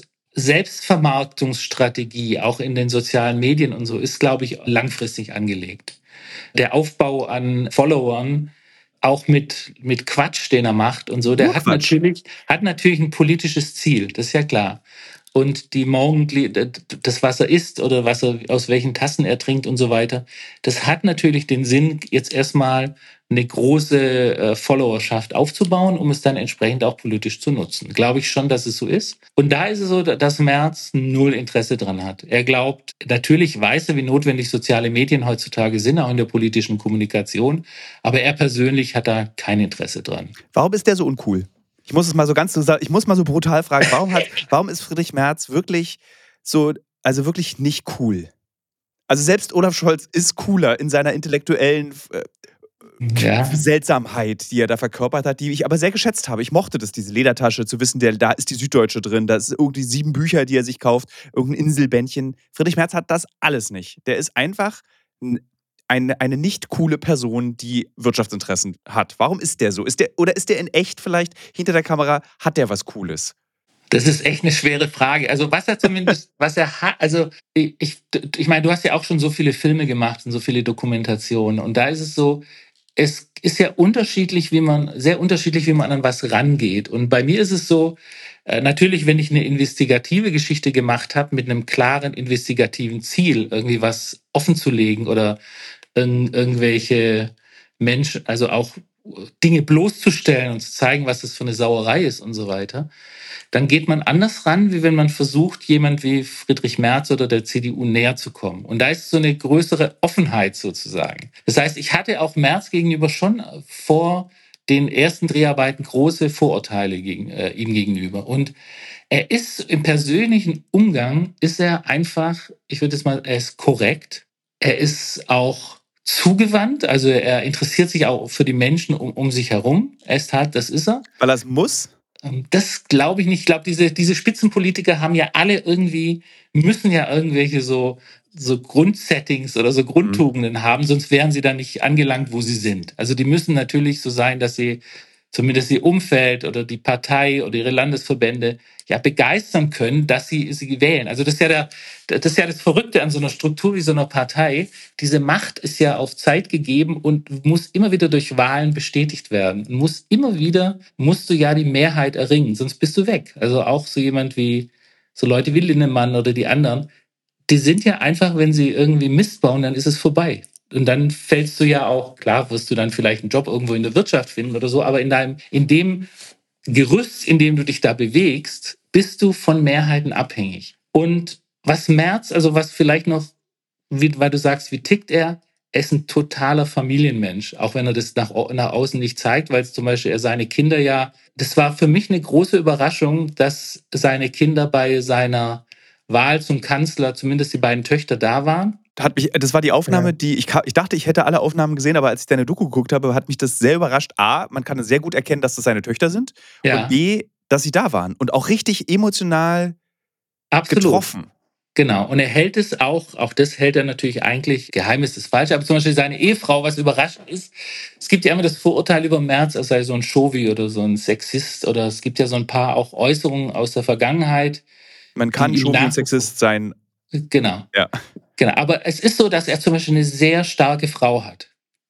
Selbstvermarktungsstrategie, auch in den sozialen Medien und so, ist, glaube ich, langfristig angelegt. Der Aufbau an Followern, auch mit, mit Quatsch, den er macht und so, der hat natürlich, hat natürlich ein politisches Ziel, das ist ja klar. Und die Morgen, das, was er isst oder was er, aus welchen Tassen er trinkt und so weiter, das hat natürlich den Sinn, jetzt erstmal eine große äh, Followerschaft aufzubauen, um es dann entsprechend auch politisch zu nutzen. Glaube ich schon, dass es so ist. Und da ist es so, dass Merz null Interesse dran hat. Er glaubt, natürlich weiß er, wie notwendig soziale Medien heutzutage sind, auch in der politischen Kommunikation, aber er persönlich hat da kein Interesse dran. Warum ist der so uncool? Ich muss es mal so ganz, ich muss mal so brutal fragen, warum hat, warum ist Friedrich Merz wirklich so, also wirklich nicht cool? Also selbst Olaf Scholz ist cooler in seiner intellektuellen äh, ja. Seltsamheit, die er da verkörpert hat, die ich aber sehr geschätzt habe. Ich mochte das, diese Ledertasche, zu wissen, der, da ist die Süddeutsche drin, da ist irgendwie sieben Bücher, die er sich kauft, irgendein Inselbändchen. Friedrich Merz hat das alles nicht. Der ist einfach eine, eine nicht coole Person, die Wirtschaftsinteressen hat. Warum ist der so? Ist der, oder ist der in echt vielleicht hinter der Kamera, hat der was Cooles? Das ist echt eine schwere Frage. Also was er zumindest, was er hat, also ich, ich meine, du hast ja auch schon so viele Filme gemacht und so viele Dokumentationen und da ist es so, es ist ja unterschiedlich, wie man, sehr unterschiedlich, wie man an was rangeht. Und bei mir ist es so, äh, natürlich, wenn ich eine investigative Geschichte gemacht habe, mit einem klaren investigativen Ziel, irgendwie was offenzulegen oder in, irgendwelche Menschen, also auch Dinge bloßzustellen und zu zeigen, was das für eine Sauerei ist und so weiter, dann geht man anders ran, wie wenn man versucht, jemand wie Friedrich Merz oder der C D U näher zu kommen. Und da ist so eine größere Offenheit sozusagen. Das heißt, ich hatte auch Merz gegenüber schon vor den ersten Dreharbeiten große Vorurteile gegen, äh, ihm gegenüber. Und er ist im persönlichen Umgang, ist er einfach, ich würde es mal, er ist korrekt. Er ist auch zugewandt, also er interessiert sich auch für die Menschen um, um sich herum. Er ist halt, das ist er. Weil er es muss? Das glaube ich nicht. Ich glaube, diese, diese Spitzenpolitiker haben ja alle irgendwie, müssen ja irgendwelche so, so Grundsettings oder so Grundtugenden mhm. haben, sonst wären sie da nicht angelangt, wo sie sind. Also die müssen natürlich so sein, dass sie zumindest ihr Umfeld oder die Partei oder ihre Landesverbände ja begeistern können, dass sie sie wählen. Also das ist ja der, das ist ja das Verrückte an so einer Struktur wie so einer Partei. Diese Macht ist ja auf Zeit gegeben und muss immer wieder durch Wahlen bestätigt werden. Muss immer wieder, musst du ja die Mehrheit erringen, sonst bist du weg. Also auch so jemand wie, so Leute wie Linnemann oder die anderen, die sind ja einfach, wenn sie irgendwie Mist bauen, dann ist es vorbei. Und dann fällst du ja auch, klar wirst du dann vielleicht einen Job irgendwo in der Wirtschaft finden oder so, aber in deinem, in dem Gerüst, in dem du dich da bewegst, bist du von Mehrheiten abhängig. Und was Merz, also was vielleicht noch, wie, weil du sagst, wie tickt er? Er ist ein totaler Familienmensch, auch wenn er das nach, nach außen nicht zeigt, weil es zum Beispiel er seine Kinder ja, das war für mich eine große Überraschung, dass seine Kinder bei seiner Wahl zum Kanzler, zumindest die beiden Töchter, da waren. Hat mich, das war die Aufnahme, ja. die ich, ich dachte, ich hätte alle Aufnahmen gesehen, aber als ich deine Doku geguckt habe, hat mich das sehr überrascht. A, man kann sehr gut erkennen, dass das seine Töchter sind. Ja. Und B, dass sie da waren und auch richtig emotional Absolut. getroffen. Genau, und er hält es auch, auch das hält er natürlich eigentlich, geheim ist das falsch, aber zum Beispiel seine Ehefrau, was überraschend ist, es gibt ja immer das Vorurteil über Merz, als sei so ein Chauvi oder so ein Sexist oder es gibt ja so ein paar auch Äußerungen aus der Vergangenheit. Man kann Chauvi und Sexist sein. Genau. Ja. Genau, aber es ist so, dass er zum Beispiel eine sehr starke Frau hat.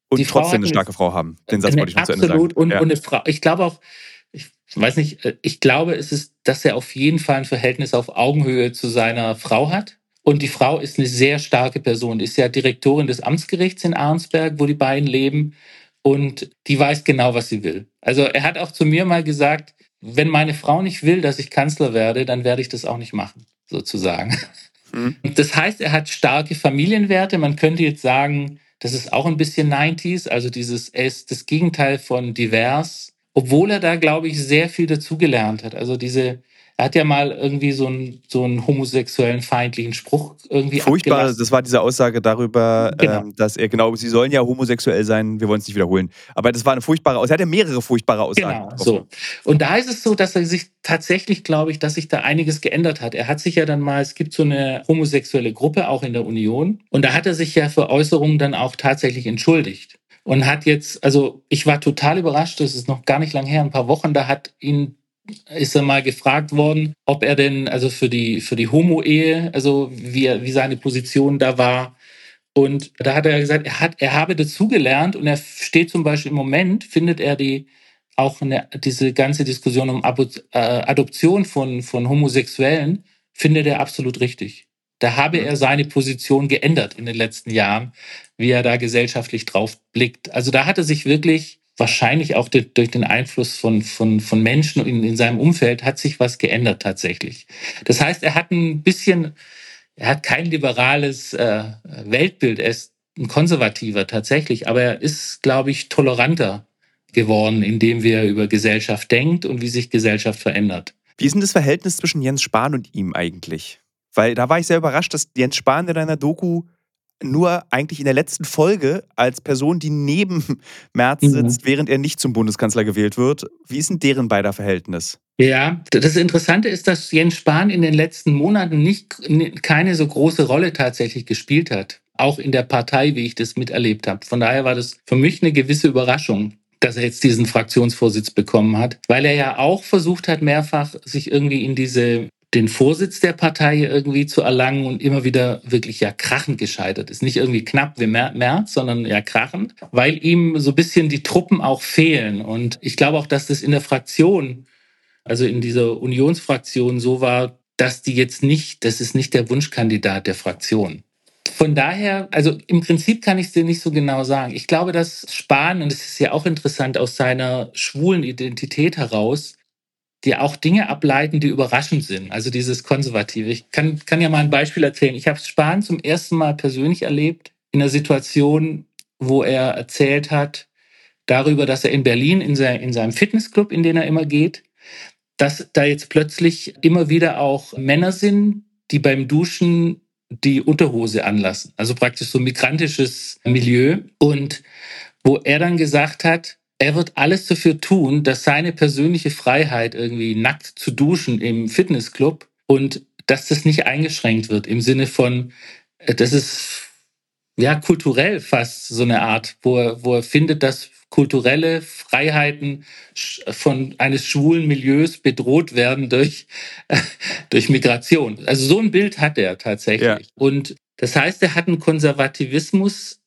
Und die Frau trotzdem hat eine eine, starke Frau haben. Den Satz eine wollte ich noch zu Ende sagen. absolut und, Ja. und eine Frau. Ich glaube auch, ich weiß nicht, äh, ich glaube, es ist, dass er auf jeden Fall ein Verhältnis auf Augenhöhe zu seiner Frau hat. Und die Frau ist eine sehr starke Person, ist ja Direktorin des Amtsgerichts in Arnsberg, wo die beiden leben. Und die weiß genau, was sie will. Also er hat auch zu mir mal gesagt, wenn meine Frau nicht will, dass ich Kanzler werde, dann werde ich das auch nicht machen, sozusagen. Mhm. Das heißt, er hat starke Familienwerte. Man könnte jetzt sagen, das ist auch ein bisschen neunziger, also dieses, er ist das Gegenteil von divers, obwohl er da, glaube ich, sehr viel dazugelernt hat. Also diese, er hat ja mal irgendwie so einen, so einen homosexuellen feindlichen Spruch irgendwie Furchtbar, abgelassen. das war diese Aussage darüber, Genau. ähm, dass er, genau, sie sollen ja homosexuell sein, wir wollen es nicht wiederholen. Aber das war eine furchtbare Aussage. Er hat ja mehrere furchtbare Aussagen Genau, getroffen. so. Und da ist es so, dass er sich tatsächlich, glaube ich, dass sich da einiges geändert hat. Er hat sich ja dann mal, es gibt so eine homosexuelle Gruppe auch in der Union. Und da hat er sich ja für Äußerungen dann auch tatsächlich entschuldigt. Und hat jetzt, also ich war total überrascht, das ist noch gar nicht lang her, ein paar Wochen, da hat ihn, ist er mal gefragt worden, ob er denn, also für die, für die Homo-Ehe, also wie, er, wie seine Position da war. Und da hat er gesagt, er, hat, er habe dazugelernt und er steht zum Beispiel im Moment, findet er die auch eine, diese ganze Diskussion um Abo, äh, Adoption von, von Homosexuellen, findet er absolut richtig. Da habe er seine Position geändert in den letzten Jahren, wie er da gesellschaftlich drauf blickt. Also da hat er sich wirklich, wahrscheinlich auch de, durch den Einfluss von, von, von Menschen in, in seinem Umfeld, hat sich was geändert tatsächlich. Das heißt, er hat ein bisschen... Er hat kein liberales äh, Weltbild, er ist ein Konservativer tatsächlich, aber er ist, glaube ich, toleranter geworden, indem wie er über Gesellschaft denkt und wie sich Gesellschaft verändert. Wie ist denn das Verhältnis zwischen Jens Spahn und ihm eigentlich? Weil da war ich sehr überrascht, dass Jens Spahn in deiner Doku nur eigentlich in der letzten Folge als Person, die neben Merz sitzt, mhm. während er nicht zum Bundeskanzler gewählt wird. Wie ist denn deren beider Verhältnis? Ja, das Interessante ist, dass Jens Spahn in den letzten Monaten nicht, keine so große Rolle tatsächlich gespielt hat. Auch in der Partei, wie ich das miterlebt habe. Von daher war das für mich eine gewisse Überraschung, dass er jetzt diesen Fraktionsvorsitz bekommen hat. Weil er ja auch versucht hat, mehrfach sich irgendwie in diese, den Vorsitz der Partei irgendwie zu erlangen und immer wieder wirklich ja krachend gescheitert ist. Nicht irgendwie knapp wie Merz, sondern ja krachend, weil ihm so ein bisschen die Truppen auch fehlen. Und ich glaube auch, dass das in der Fraktion, also in dieser Unionsfraktion so war, dass die jetzt nicht, das ist nicht der Wunschkandidat der Fraktion. Von daher, also im Prinzip kann ich es dir nicht so genau sagen. Ich glaube, dass Spahn, und das ist ja auch interessant, aus seiner schwulen Identität heraus, die auch Dinge ableiten, die überraschend sind. Also dieses Konservative. Ich kann, kann ja mal ein Beispiel erzählen. Ich habe Spahn zum ersten Mal persönlich erlebt in einer Situation, wo er erzählt hat darüber, dass er in Berlin in, sein, in seinem Fitnessclub, in den er immer geht, dass da jetzt plötzlich immer wieder auch Männer sind, die beim Duschen die Unterhose anlassen. Also praktisch so ein migrantisches Milieu. Und wo er dann gesagt hat, er wird alles dafür tun, dass seine persönliche Freiheit, irgendwie nackt zu duschen im Fitnessclub, und dass das nicht eingeschränkt wird im Sinne von, das ist ja kulturell fast so eine Art, wo er, wo er findet, dass kulturelle Freiheiten von eines schwulen Milieus bedroht werden durch, durch Migration. Also so ein Bild hat er tatsächlich. Ja. Und das heißt, er hat einen Konservativismus,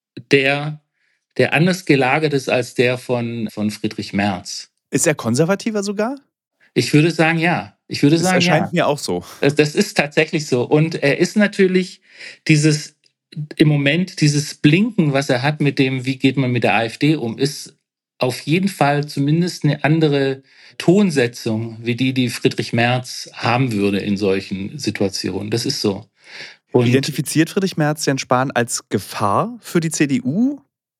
der, der anders gelagert ist als der von, von Friedrich Merz. Ist er konservativer sogar? Ich würde sagen, ja. Ich würde das sagen, erscheint ja. mir auch so. Das, das ist tatsächlich so. Und er ist natürlich dieses im Moment dieses Blinken, was er hat mit dem, wie geht man mit der AfD um, ist auf jeden Fall zumindest eine andere Tonsetzung, wie die, die Friedrich Merz haben würde in solchen Situationen. Das ist so. Und identifiziert Friedrich Merz Jens Spahn als Gefahr für die C D U?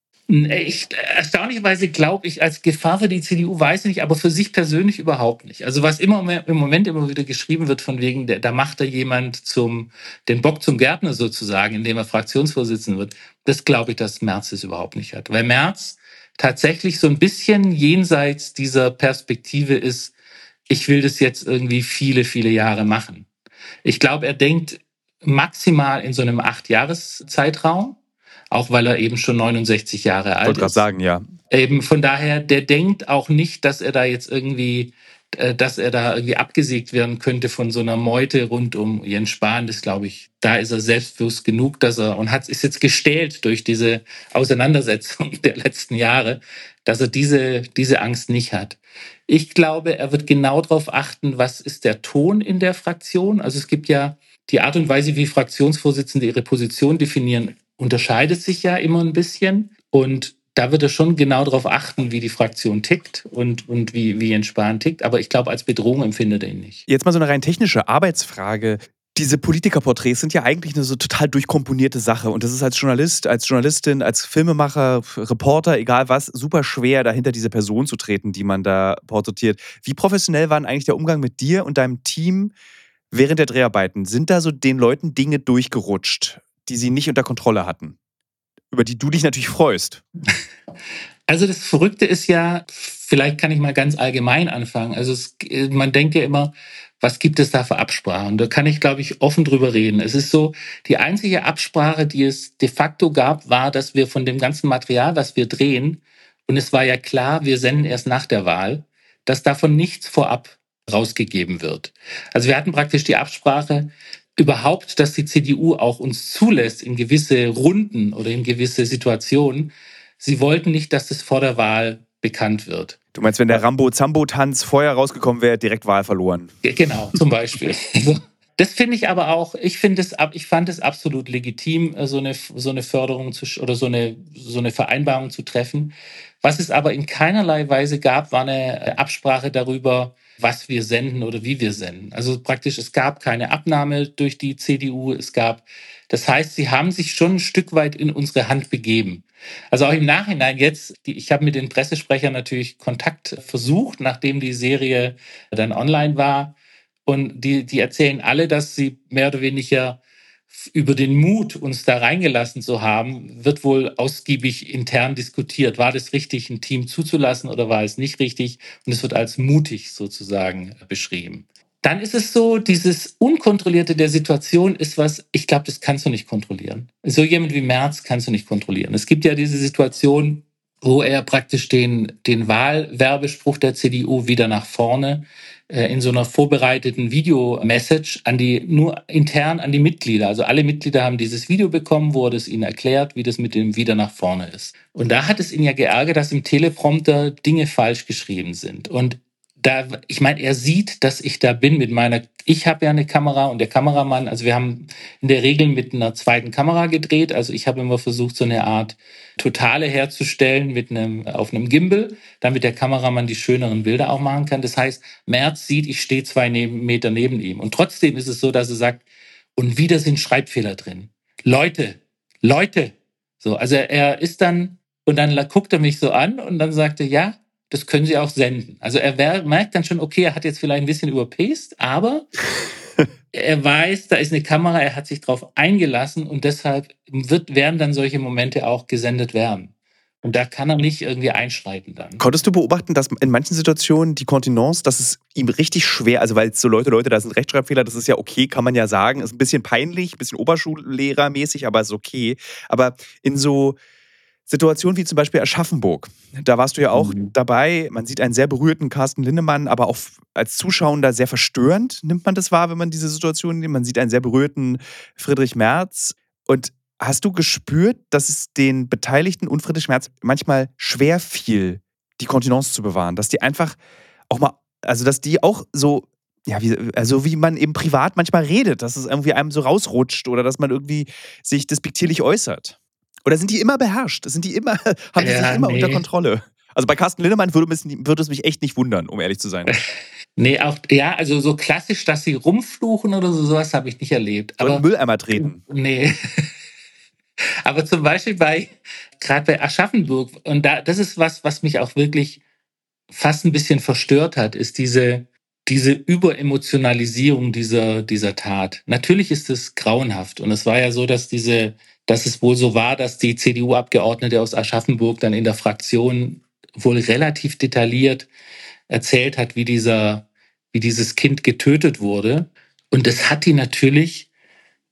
Ich, erstaunlicherweise glaube ich, als Gefahr für die C D U weiß ich nicht, aber für sich persönlich überhaupt nicht. Also was immer im Moment immer wieder geschrieben wird von wegen, da macht da jemand zum, den Bock zum Gärtner sozusagen, indem er Fraktionsvorsitzender wird, das glaube ich, dass Merz es überhaupt nicht hat. Weil Merz tatsächlich so ein bisschen jenseits dieser Perspektive ist, ich will das jetzt irgendwie viele, viele Jahre machen. Ich glaube, er denkt maximal in so einem acht-Jahres-Zeitraum. Auch weil er eben schon neunundsechzig Jahre alt ist. Ich wollte gerade sagen, ja. Eben von daher, der denkt auch nicht, dass er da jetzt irgendwie dass er da irgendwie abgesägt werden könnte von so einer Meute rund um Jens Spahn, das glaube ich, da ist er selbstbewusst genug, dass er, und hat, ist jetzt gestählt durch diese Auseinandersetzung der letzten Jahre, dass er diese, diese Angst nicht hat. Ich glaube, er wird genau darauf achten, was ist der Ton in der Fraktion. Also es gibt ja die Art und Weise, wie Fraktionsvorsitzende ihre Position definieren, unterscheidet sich ja immer ein bisschen. Und da wird er schon genau darauf achten, wie die Fraktion tickt und, und wie, wie Jens Spahn tickt. Aber ich glaube, als Bedrohung empfindet er ihn nicht. Jetzt mal so eine rein technische Arbeitsfrage. Diese Politikerporträts sind ja eigentlich eine so total durchkomponierte Sache. Und das ist als Journalist, als Journalistin, als Filmemacher, Reporter, egal was, super schwer, dahinter diese Person zu treten, die man da porträtiert. Wie professionell war denn eigentlich der Umgang mit dir und deinem Team während der Dreharbeiten? Sind da so den Leuten Dinge durchgerutscht, die sie nicht unter Kontrolle hatten? Über die du dich natürlich freust. Also das Verrückte ist ja, vielleicht kann ich mal ganz allgemein anfangen. Also es, man denkt ja immer, was gibt es da für Absprachen? Da kann ich, glaube ich, offen drüber reden. Es ist so, die einzige Absprache, die es de facto gab, war, dass wir von dem ganzen Material, was wir drehen, und es war ja klar, wir senden erst nach der Wahl, dass davon nichts vorab rausgegeben wird. Also wir hatten praktisch die Absprache, überhaupt, dass die C D U auch uns zulässt in gewisse Runden oder in gewisse Situationen. Sie wollten nicht, dass das vor der Wahl bekannt wird. Du meinst, wenn der Rambo-Zambo-Tanz vorher rausgekommen wäre, direkt Wahl verloren? Genau, zum Beispiel. Das finde ich aber auch, ich finde es, ich fand es absolut legitim, so eine, so eine Förderung zu, oder so eine, so eine Vereinbarung zu treffen. Was es aber in keinerlei Weise gab, war eine Absprache darüber, was wir senden oder wie wir senden. Also praktisch, es gab keine Abnahme durch die C D U. Es gab, das heißt, sie haben sich schon ein Stück weit in unsere Hand begeben. Also auch im Nachhinein jetzt, die, ich habe mit den Pressesprechern natürlich Kontakt versucht, nachdem die Serie dann online war. Und die, die erzählen alle, dass sie mehr oder weniger über den Mut, uns da reingelassen zu haben, wird wohl ausgiebig intern diskutiert. War das richtig, ein Team zuzulassen oder war es nicht richtig? Und es wird als mutig sozusagen beschrieben. Dann ist es so, dieses Unkontrollierte der Situation ist was, ich glaube, das kannst du nicht kontrollieren. So jemand wie Merz kannst du nicht kontrollieren. Es gibt ja diese Situation, wo er praktisch den, den Wahlwerbespruch der C D U wieder nach vorne äh, in so einer vorbereiteten Video-Message an die, nur intern an die Mitglieder. Also alle Mitglieder haben dieses Video bekommen, wo er das ihnen erklärt, wie das mit dem wieder nach vorne ist. Und da hat es ihn ja geärgert, dass im Teleprompter Dinge falsch geschrieben sind. Und da, ich meine, er sieht, dass ich da bin mit meiner, ich habe ja eine Kamera und der Kameramann, also wir haben in der Regel mit einer zweiten Kamera gedreht, also ich habe immer versucht, so eine Art Totale herzustellen mit einem, auf einem Gimbal, damit der Kameramann die schöneren Bilder auch machen kann. Das heißt, Merz sieht, ich stehe zwei neben, Meter neben ihm und trotzdem ist es so, dass er sagt, und wieder sind Schreibfehler drin. Leute, Leute, so, also er ist dann, und dann guckt er mich so an und dann sagt er, ja, das können Sie auch senden. Also er merkt dann schon, okay, er hat jetzt vielleicht ein bisschen überpaced, aber er weiß, da ist eine Kamera, er hat sich drauf eingelassen und deshalb wird, werden dann solche Momente auch gesendet werden. Und da kann er nicht irgendwie einschreiten dann. Konntest du beobachten, dass in manchen Situationen die Kontenance, dass es ihm richtig schwer, also weil so Leute, Leute, da sind Rechtschreibfehler, das ist ja okay, kann man ja sagen, ist ein bisschen peinlich, ein bisschen Oberschullehrermäßig, aber ist okay. Aber in so Situationen wie zum Beispiel Aschaffenburg, da warst du ja auch mhm. dabei. Man sieht einen sehr berührten Carsten Linnemann, aber auch als Zuschauer sehr verstörend nimmt man das wahr, wenn man diese Situation nimmt. Man sieht einen sehr berührten Friedrich Merz. Und hast du gespürt, dass es den Beteiligten und Friedrich Merz manchmal schwer fiel, die Kontenance zu bewahren? Dass die einfach auch mal, also dass die auch so, ja, wie, also wie man eben privat manchmal redet, dass es irgendwie einem so rausrutscht oder dass man irgendwie sich despektierlich äußert? Oder sind die immer beherrscht? Sind die immer, haben die ja, sich immer nee. unter Kontrolle? Also bei Carsten Linnemann würde es, würde es mich echt nicht wundern, um ehrlich zu sein. Nee, auch, ja, also so klassisch, dass sie rumfluchen oder so, sowas habe ich nicht erlebt. Aber einen Mülleimer treten. Nee. Aber zum Beispiel bei, gerade bei Aschaffenburg, und da, das ist was, was mich auch wirklich fast ein bisschen verstört hat, ist diese, diese Überemotionalisierung dieser, dieser Tat. Natürlich ist es grauenhaft. Und es war ja so, dass diese, dass es wohl so war, dass die C D U-Abgeordnete aus Aschaffenburg dann in der Fraktion wohl relativ detailliert erzählt hat, wie dieser, wie dieses Kind getötet wurde. Und das hat die natürlich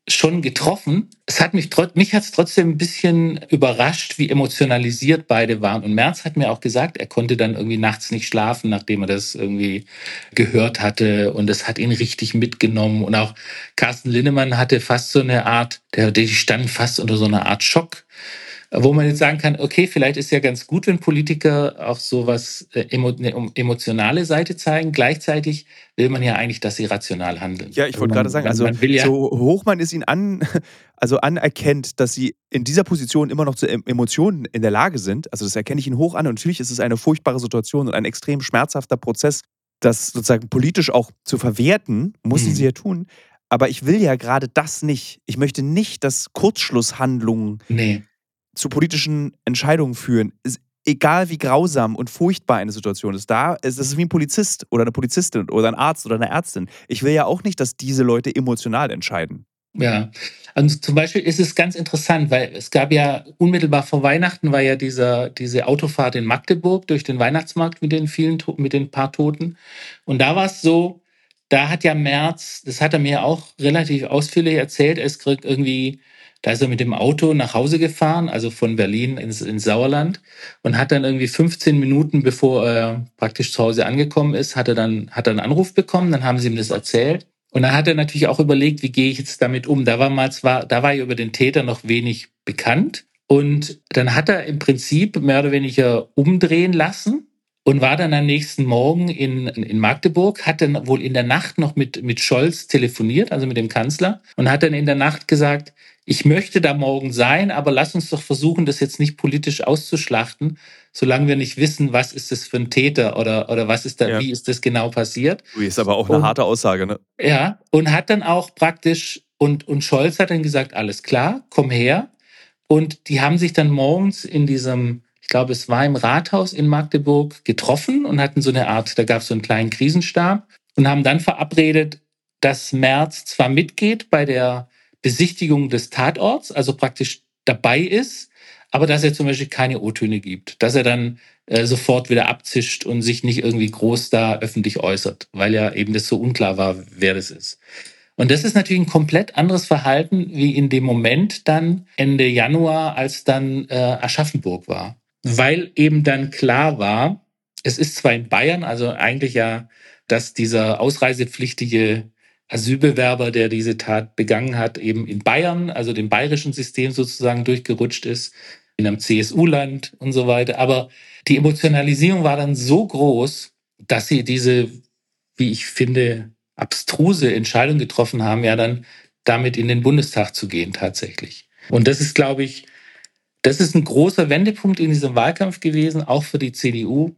schon getroffen. Es hat mich, trot- mich hat es trotzdem ein bisschen überrascht, wie emotionalisiert beide waren. Und Merz hat mir auch gesagt, er konnte dann irgendwie nachts nicht schlafen, nachdem er das irgendwie gehört hatte. Und es hat ihn richtig mitgenommen. Und auch Carsten Linnemann hatte fast so eine Art, der, die standen fast unter so einer Art Schock, wo man jetzt sagen kann, okay, vielleicht ist ja ganz gut, wenn Politiker auch so was äh, emo, eine emotionale Seite zeigen. Gleichzeitig will man ja eigentlich, dass sie rational handeln. Ja, ich Also wollte gerade man, sagen, man, also man will ja, so hoch man es ihnen an, also anerkennt, dass sie in dieser Position immer noch zu Em- Emotionen in der Lage sind. Also das erkenne ich ihnen hoch an. Und natürlich ist es eine furchtbare Situation und ein extrem schmerzhafter Prozess, das sozusagen politisch auch zu verwerten, mussten sie hm, ja tun. Aber ich will ja gerade das nicht. Ich möchte nicht, dass Kurzschlusshandlungen nee, zu politischen Entscheidungen führen. Ist, egal wie grausam und furchtbar eine Situation ist, da ist es wie ein Polizist oder eine Polizistin oder ein Arzt oder eine Ärztin. Ich will ja auch nicht, dass diese Leute emotional entscheiden. ja. Und zum Beispiel ist es ganz interessant, weil es gab ja unmittelbar vor Weihnachten war ja dieser, diese Autofahrt in Magdeburg durch den Weihnachtsmarkt mit den vielen, To- mit den paar Toten. Und da war es so, da hat ja Merz, das hat er mir auch relativ ausführlich erzählt, er ist kriegt irgendwie, da ist er mit dem Auto nach Hause gefahren, also von Berlin ins, ins Sauerland und hat dann irgendwie fünfzehn Minuten, bevor er praktisch zu Hause angekommen ist, hat er dann, hat er einen Anruf bekommen, dann haben sie ihm das erzählt. Und dann hat er natürlich auch überlegt, wie gehe ich jetzt damit um. Da war mal zwar, da war ja über den Täter noch wenig bekannt. Und dann hat er im Prinzip mehr oder weniger umdrehen lassen und war dann am nächsten Morgen in, in Magdeburg, hat dann wohl in der Nacht noch mit, mit Scholz telefoniert, also mit dem Kanzler, und hat dann in der Nacht gesagt, ich möchte da morgen sein, aber lass uns doch versuchen, das jetzt nicht politisch auszuschlachten, solange wir nicht wissen, was ist das für ein Täter oder, oder was ist da, Ja. wie ist das genau passiert. Ui, ist aber auch eine Und harte Aussage, ne? ja, und hat dann auch praktisch, und, und Scholz hat dann gesagt, alles klar, komm her. Und die haben sich dann morgens in diesem, ich glaube, es war im Rathaus in Magdeburg, getroffen und hatten so eine Art, da gab es so einen kleinen Krisenstab und haben dann verabredet, dass Merz zwar mitgeht bei der Besichtigung des Tatorts, also praktisch dabei ist, aber dass er zum Beispiel keine O-Töne gibt, dass er dann äh, sofort wieder abzischt und sich nicht irgendwie groß da öffentlich äußert, weil ja eben das so unklar war, wer das ist. Und das ist natürlich ein komplett anderes Verhalten wie in dem Moment dann Ende Januar, als dann äh, Aschaffenburg war. Weil eben dann klar war, es ist zwar in Bayern, also eigentlich ja, dass dieser ausreisepflichtige Asylbewerber, der diese Tat begangen hat, eben in Bayern, also dem bayerischen System sozusagen durchgerutscht ist, in einem C S U-Land und so weiter. Aber die Emotionalisierung war dann so groß, dass sie diese, wie ich finde, abstruse Entscheidung getroffen haben, ja dann damit in den Bundestag zu gehen tatsächlich. Und das ist, glaube ich, das ist ein großer Wendepunkt in diesem Wahlkampf gewesen, auch für die C D U,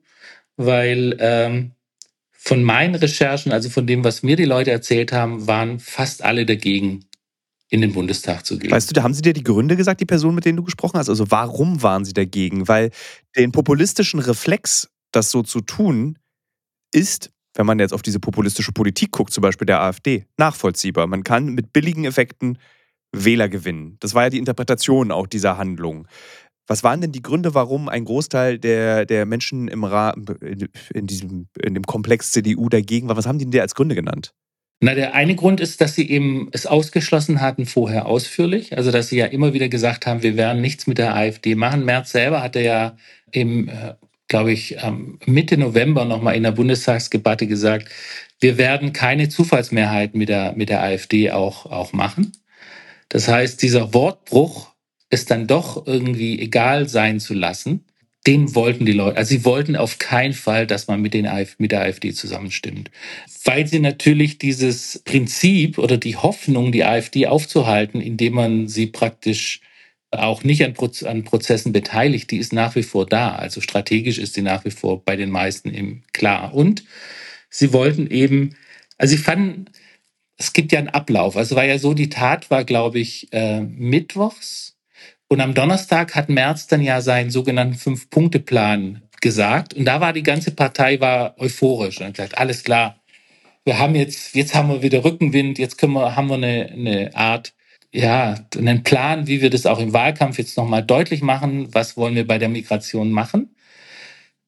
weil ähm, von meinen Recherchen, also von dem, was mir die Leute erzählt haben, waren fast alle dagegen, in den Bundestag zu gehen. Weißt du, da haben sie dir die Gründe gesagt, die Personen, mit denen du gesprochen hast? Also warum waren sie dagegen? Weil den populistischen Reflex, das so zu tun, ist, wenn man jetzt auf diese populistische Politik guckt, zum Beispiel der AfD, nachvollziehbar. Man kann mit billigen Effekten Wähler gewinnen. Das war ja die Interpretation auch dieser Handlung. Was waren denn die Gründe, warum ein Großteil der, der Menschen im Ra in, in, diesem, in dem Komplex C D U dagegen war? Was haben die denn dir als Gründe genannt? Na, der eine Grund ist, dass sie eben es ausgeschlossen hatten vorher ausführlich. Also, dass sie ja immer wieder gesagt haben, wir werden nichts mit der AfD machen. Merz selber hatte ja im, äh, glaube ich, ähm, Mitte November nochmal in der Bundestagsdebatte gesagt, wir werden keine Zufallsmehrheit mit der, mit der AfD auch, auch machen. Das heißt, dieser Wortbruch, es dann doch irgendwie egal sein zu lassen, den wollten die Leute. Also sie wollten auf keinen Fall, dass man mit, den AfD, mit der AfD zusammenstimmt. Weil sie natürlich dieses Prinzip oder die Hoffnung, die AfD aufzuhalten, indem man sie praktisch auch nicht an, Proz- an Prozessen beteiligt, die ist nach wie vor da. Also strategisch ist sie nach wie vor bei den meisten im klar. Und sie wollten eben, also sie fanden, es gibt ja einen Ablauf. Also war ja so, die Tat war, glaube ich, äh, mittwochs. Und am Donnerstag hat Merz dann ja seinen sogenannten Fünf-Punkte-Plan gesagt. Und da war die ganze Partei war euphorisch und hat gesagt, alles klar, wir haben jetzt, jetzt haben wir wieder Rückenwind, jetzt können wir, haben wir eine, eine Art, ja, einen Plan, wie wir das auch im Wahlkampf jetzt nochmal deutlich machen. Was wollen wir bei der Migration machen?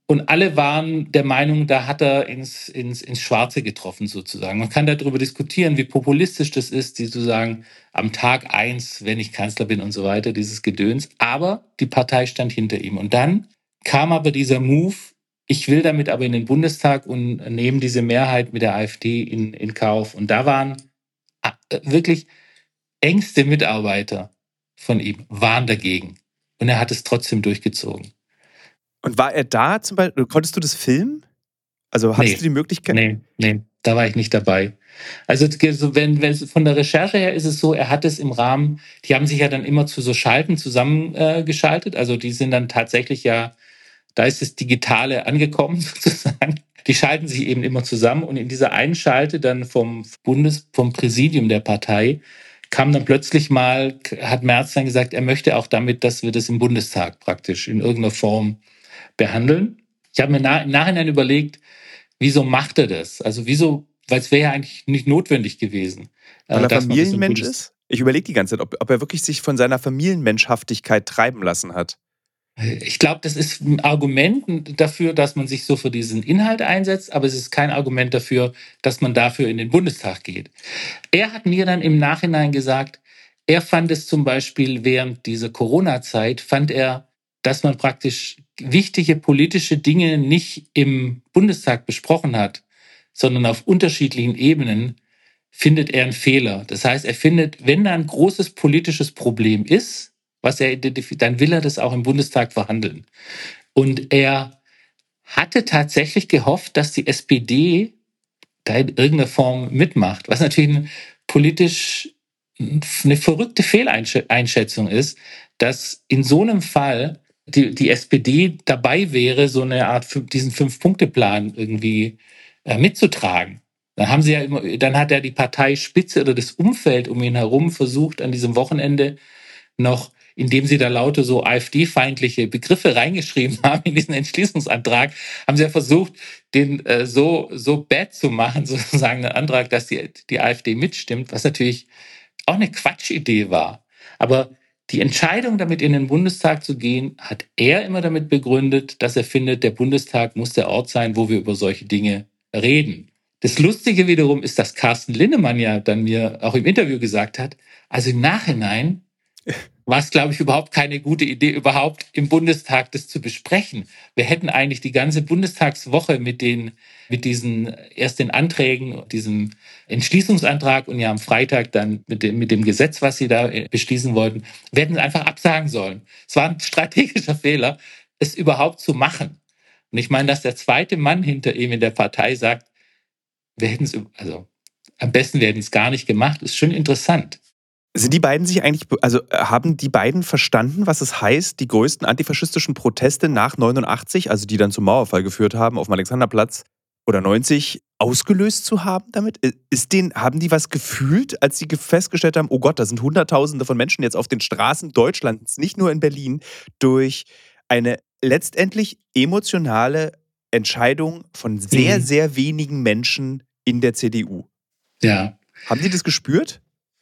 Und alle waren der Meinung, da hat er ins, ins, ins Schwarze getroffen sozusagen. Man kann darüber diskutieren, wie populistisch das ist, die zu sagen, am Tag eins, wenn ich Kanzler bin und so weiter, dieses Gedöns. Aber die Partei stand hinter ihm. Und dann kam aber dieser Move, ich will damit aber in den Bundestag und nehme diese Mehrheit mit der AfD in, in Kauf. Und da waren wirklich engste Mitarbeiter von ihm, waren dagegen. Und er hat es trotzdem durchgezogen. Und war er da zum Beispiel, konntest du das filmen? Also hattest Nee, du die Möglichkeit? Nee, nee, da war ich nicht dabei. Also wenn, wenn von der Recherche her ist es so, er hat es im Rahmen, die haben sich ja dann immer zu so Schalten zusammengeschaltet. Äh, also die sind dann tatsächlich ja, da ist das Digitale angekommen sozusagen. Die schalten sich eben immer zusammen und in dieser einen Schalte dann vom Bundes, vom Präsidium der Partei kam dann plötzlich mal, hat Merz dann gesagt, er möchte auch damit, dass wir das im Bundestag praktisch in irgendeiner Form behandeln. Ich habe mir na, im Nachhinein überlegt, wieso macht er das? Also wieso, weil es wäre ja eigentlich nicht notwendig gewesen. Weil er dass man das im Familienmensch Bundes- ist? Ich überlege die ganze Zeit, ob, ob er wirklich sich von seiner Familienmenschhaftigkeit treiben lassen hat. Ich glaube, das ist ein Argument dafür, dass man sich so für diesen Inhalt einsetzt, aber es ist kein Argument dafür, dass man dafür in den Bundestag geht. Er hat mir dann im Nachhinein gesagt, er fand es zum Beispiel während dieser Corona-Zeit, fand er, dass man praktisch wichtige politische Dinge nicht im Bundestag besprochen hat, sondern auf unterschiedlichen Ebenen, findet er einen Fehler. Das heißt, er findet, wenn da ein großes politisches Problem ist, was er identifiziert, dann will er das auch im Bundestag verhandeln. Und er hatte tatsächlich gehofft, dass die S P D da in irgendeiner Form mitmacht, was natürlich politisch eine verrückte Fehleinschätzung ist, dass in so einem Fall die, die S P D dabei wäre, so eine Art, diesen Fünf-Punkte-Plan irgendwie äh, mitzutragen. Dann haben sie ja immer, dann hat ja die Parteispitze oder das Umfeld um ihn herum versucht, an diesem Wochenende noch, indem sie da lauter so AfD-feindliche Begriffe reingeschrieben haben in diesen Entschließungsantrag, haben sie ja versucht, den äh, so, so bad zu machen, sozusagen einen Antrag, dass die, die AfD mitstimmt, was natürlich auch eine Quatschidee war. Aber die Entscheidung, damit in den Bundestag zu gehen, hat er immer damit begründet, dass er findet, der Bundestag muss der Ort sein, wo wir über solche Dinge reden. Das Lustige wiederum ist, dass Carsten Linnemann ja dann mir auch im Interview gesagt hat, also im Nachhinein war es, glaube ich, überhaupt keine gute Idee, überhaupt im Bundestag das zu besprechen. Wir hätten eigentlich die ganze Bundestagswoche mit den, mit diesen erst den Anträgen, diesem Entschließungsantrag und ja am Freitag dann mit dem, mit dem Gesetz, was sie da beschließen wollten, wir hätten einfach absagen sollen. Es war ein strategischer Fehler, es überhaupt zu machen. Und ich meine, dass der zweite Mann hinter ihm in der Partei sagt, wir hätten es, also am besten wir hätten es gar nicht gemacht, ist schon interessant. Sind die beiden sich eigentlich, also haben die beiden verstanden, was es heißt, die größten antifaschistischen Proteste nach neunundachtzig, also die dann zum Mauerfall geführt haben auf dem Alexanderplatz oder neunzig, ausgelöst zu haben damit? Ist denen, haben die was gefühlt, als sie festgestellt haben, oh Gott, da sind Hunderttausende von Menschen jetzt auf den Straßen Deutschlands, nicht nur in Berlin, durch eine letztendlich emotionale Entscheidung von sehr, Mhm. sehr wenigen Menschen in der C D U? Ja. Haben die das gespürt?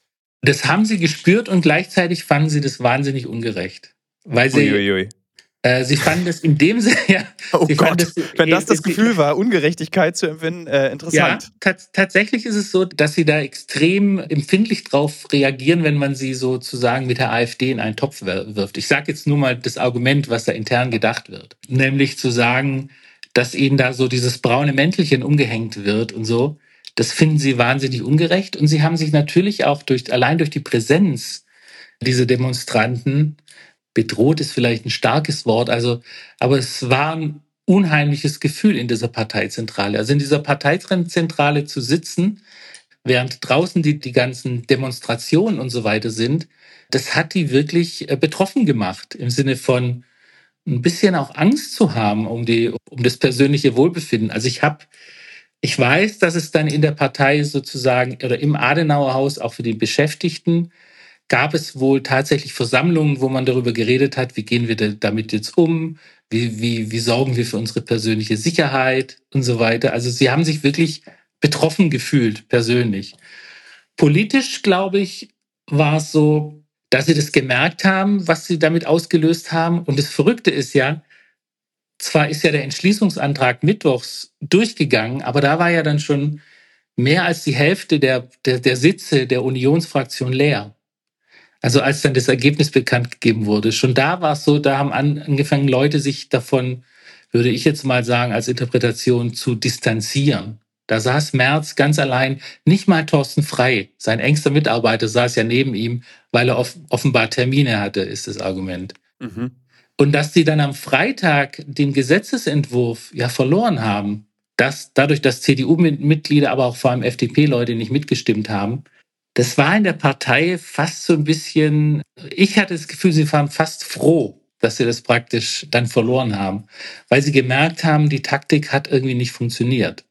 Das haben sie gespürt und gleichzeitig fanden sie das wahnsinnig ungerecht. Weil sie, Uiuiui. äh, sie fanden das in dem Sinne, ja. Oh sie Gott, fanden das, wenn das das sie- Gefühl war, Ungerechtigkeit zu empfinden, äh, Ja, interessant. tats- tatsächlich ist es so, dass sie da extrem empfindlich drauf reagieren, wenn man sie sozusagen mit der AfD in einen Topf wer- wirft. Ich sage jetzt nur mal das Argument, was da intern gedacht wird. Nämlich zu sagen, dass ihnen da so dieses braune Mäntelchen umgehängt wird und so. Das finden sie wahnsinnig ungerecht. Und sie haben sich natürlich auch durch, allein durch die Präsenz dieser Demonstranten, bedroht ist vielleicht ein starkes Wort, also, aber es war ein unheimliches Gefühl in dieser Parteizentrale. Also in dieser Parteizentrale zu sitzen, während draußen die, die ganzen Demonstrationen und so weiter sind, das hat die wirklich äh, betroffen gemacht, im Sinne von ein bisschen auch Angst zu haben um die, um das persönliche Wohlbefinden. Also ich habe Ich weiß, dass es dann in der Partei sozusagen oder im Adenauerhaus auch für die Beschäftigten gab es wohl tatsächlich Versammlungen, wo man darüber geredet hat, wie gehen wir damit jetzt um, wie, wie, wie sorgen wir für unsere persönliche Sicherheit und so weiter. Also sie haben sich wirklich betroffen gefühlt, persönlich. Politisch, glaube ich, war es so, dass sie das gemerkt haben, was sie damit ausgelöst haben. Und das Verrückte ist ja, zwar ist ja der Entschließungsantrag mittwochs durchgegangen, aber da war ja dann schon mehr als die Hälfte der, der, der Sitze der Unionsfraktion leer. Also als dann das Ergebnis bekannt gegeben wurde. Schon da war es so, da haben an, angefangen Leute sich davon, würde ich jetzt mal sagen, als Interpretation zu distanzieren. Da saß Merz ganz allein, nicht mal Thorsten Frey, sein engster Mitarbeiter, saß ja neben ihm, weil er off- offenbar Termine hatte, ist das Argument. Mhm. Und dass die dann am Freitag den Gesetzesentwurf ja verloren haben, dass dadurch, dass C D U-Mitglieder, aber auch vor allem F D P-Leute nicht mitgestimmt haben, das war in der Partei fast so ein bisschen, ich hatte das Gefühl, sie waren fast froh, dass sie das praktisch dann verloren haben, weil sie gemerkt haben, die Taktik hat irgendwie nicht funktioniert.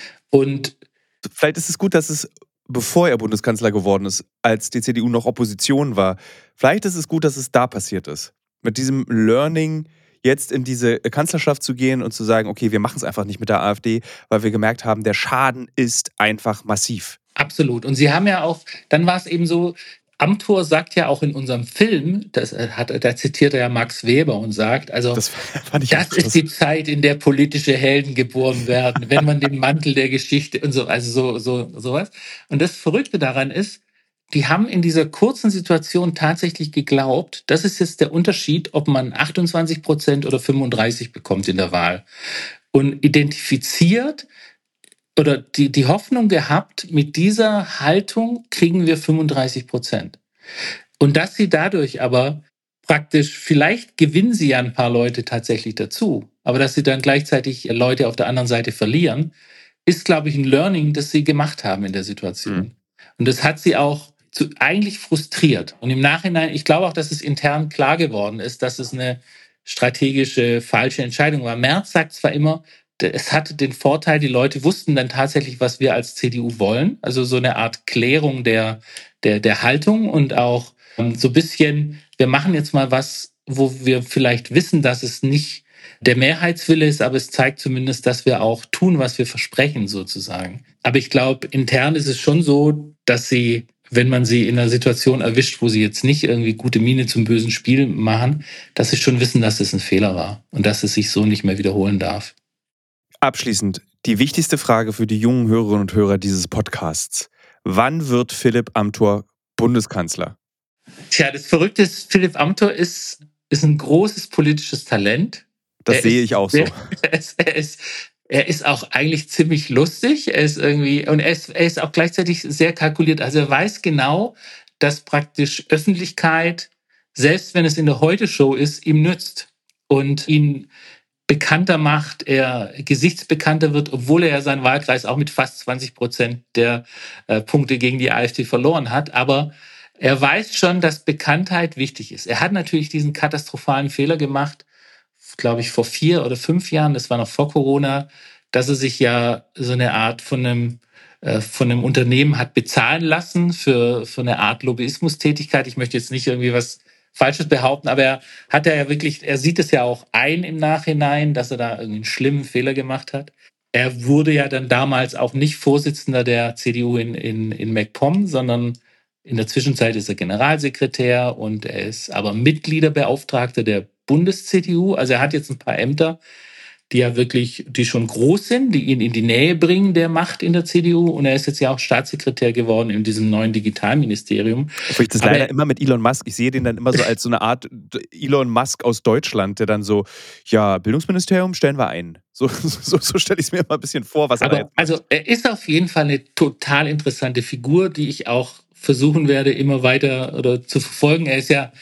Und Vielleicht ist es gut, dass es, bevor er Bundeskanzler geworden ist, als die C D U noch Opposition war, vielleicht ist es gut, dass es da passiert ist. Mit diesem Learning jetzt in diese Kanzlerschaft zu gehen und zu sagen, okay, wir machen es einfach nicht mit der AfD, weil wir gemerkt haben, der Schaden ist einfach massiv. absolut. Und sie haben ja auch, dann war es eben so, Amthor sagt ja auch in unserem Film, das hat, da zitiert er ja Max Weber und sagt, also Das fand ich das ist die Zeit, in der politische Helden geboren werden, wenn man den Mantel der Geschichte und so, also so, so, sowas. Und das Verrückte daran ist, die haben in dieser kurzen Situation tatsächlich geglaubt, das ist jetzt der Unterschied, ob man achtundzwanzig Prozent oder fünfunddreißig bekommt in der Wahl. Und identifiziert oder die, die Hoffnung gehabt, mit dieser Haltung kriegen wir fünfunddreißig Prozent. Und dass sie dadurch aber praktisch, vielleicht gewinnen sie ja ein paar Leute tatsächlich dazu, aber dass sie dann gleichzeitig Leute auf der anderen Seite verlieren, ist, glaube ich, ein Learning, das sie gemacht haben in der Situation. Mhm. Und das hat sie auch zu, eigentlich frustriert. Und im Nachhinein, ich glaube auch, dass es intern klar geworden ist, dass es eine strategische falsche Entscheidung war. Merz sagt zwar immer, es hatte den Vorteil, die Leute wussten dann tatsächlich, was wir als C D U wollen. Also so eine Art Klärung der, der, der Haltung und auch ähm, so ein bisschen, wir machen jetzt mal was, wo wir vielleicht wissen, dass es nicht der Mehrheitswille ist, aber es zeigt zumindest, dass wir auch tun, was wir versprechen sozusagen. Aber ich glaube, intern ist es schon so, dass sie, wenn man sie in einer Situation erwischt, wo sie jetzt nicht irgendwie gute Miene zum bösen Spiel machen, dass sie schon wissen, dass es ein Fehler war und dass es sich so nicht mehr wiederholen darf. Abschließend, die wichtigste Frage für die jungen Hörerinnen und Hörer dieses Podcasts. Wann wird Philipp Amthor Bundeskanzler? Tja, das Verrückte ist, Philipp Amthor ist, ist ein großes politisches Talent. Das er sehe ist, ich auch so. Er ist, er, ist, er ist auch eigentlich ziemlich lustig. Er ist irgendwie, und er ist, er ist auch gleichzeitig sehr kalkuliert. Also er weiß genau, dass praktisch Öffentlichkeit, selbst wenn es in der Heute-Show ist, ihm nützt und ihn bekannter macht, er gesichtsbekannter wird, obwohl er ja seinen Wahlkreis auch mit fast zwanzig Prozent der äh, Punkte gegen die AfD verloren hat. Aber er weiß schon, dass Bekanntheit wichtig ist. Er hat natürlich diesen katastrophalen Fehler gemacht, glaube ich, vor vier oder fünf Jahren, das war noch vor Corona, dass er sich ja so eine Art von einem, äh, von einem Unternehmen hat bezahlen lassen für, für eine Art Lobbyismustätigkeit. Ich möchte jetzt nicht irgendwie was Falsches behaupten, aber er hat ja wirklich, er sieht es ja auch ein im Nachhinein, dass er da irgendwie einen schlimmen Fehler gemacht hat. Er wurde ja dann damals auch nicht Vorsitzender der C D U in, in, in MacPom, sondern in der Zwischenzeit ist er Generalsekretär und er ist aber Mitgliederbeauftragter der Bundes-C D U. Also er hat jetzt ein paar Ämter, die ja wirklich, die schon groß sind, die ihn in die Nähe bringen der Macht in der C D U. Und er ist jetzt ja auch Staatssekretär geworden in diesem neuen Digitalministerium. Ich das Aber leider er, immer mit Elon Musk. Ich sehe den dann immer so als so eine Art Elon Musk aus Deutschland, der dann so, ja, Bildungsministerium stellen wir ein. So, so, so stelle ich es mir immer ein bisschen vor, was er aber, da jetzt macht. Also er ist auf jeden Fall eine total interessante Figur, die ich auch versuchen werde, immer weiter oder zu verfolgen. Er ist ja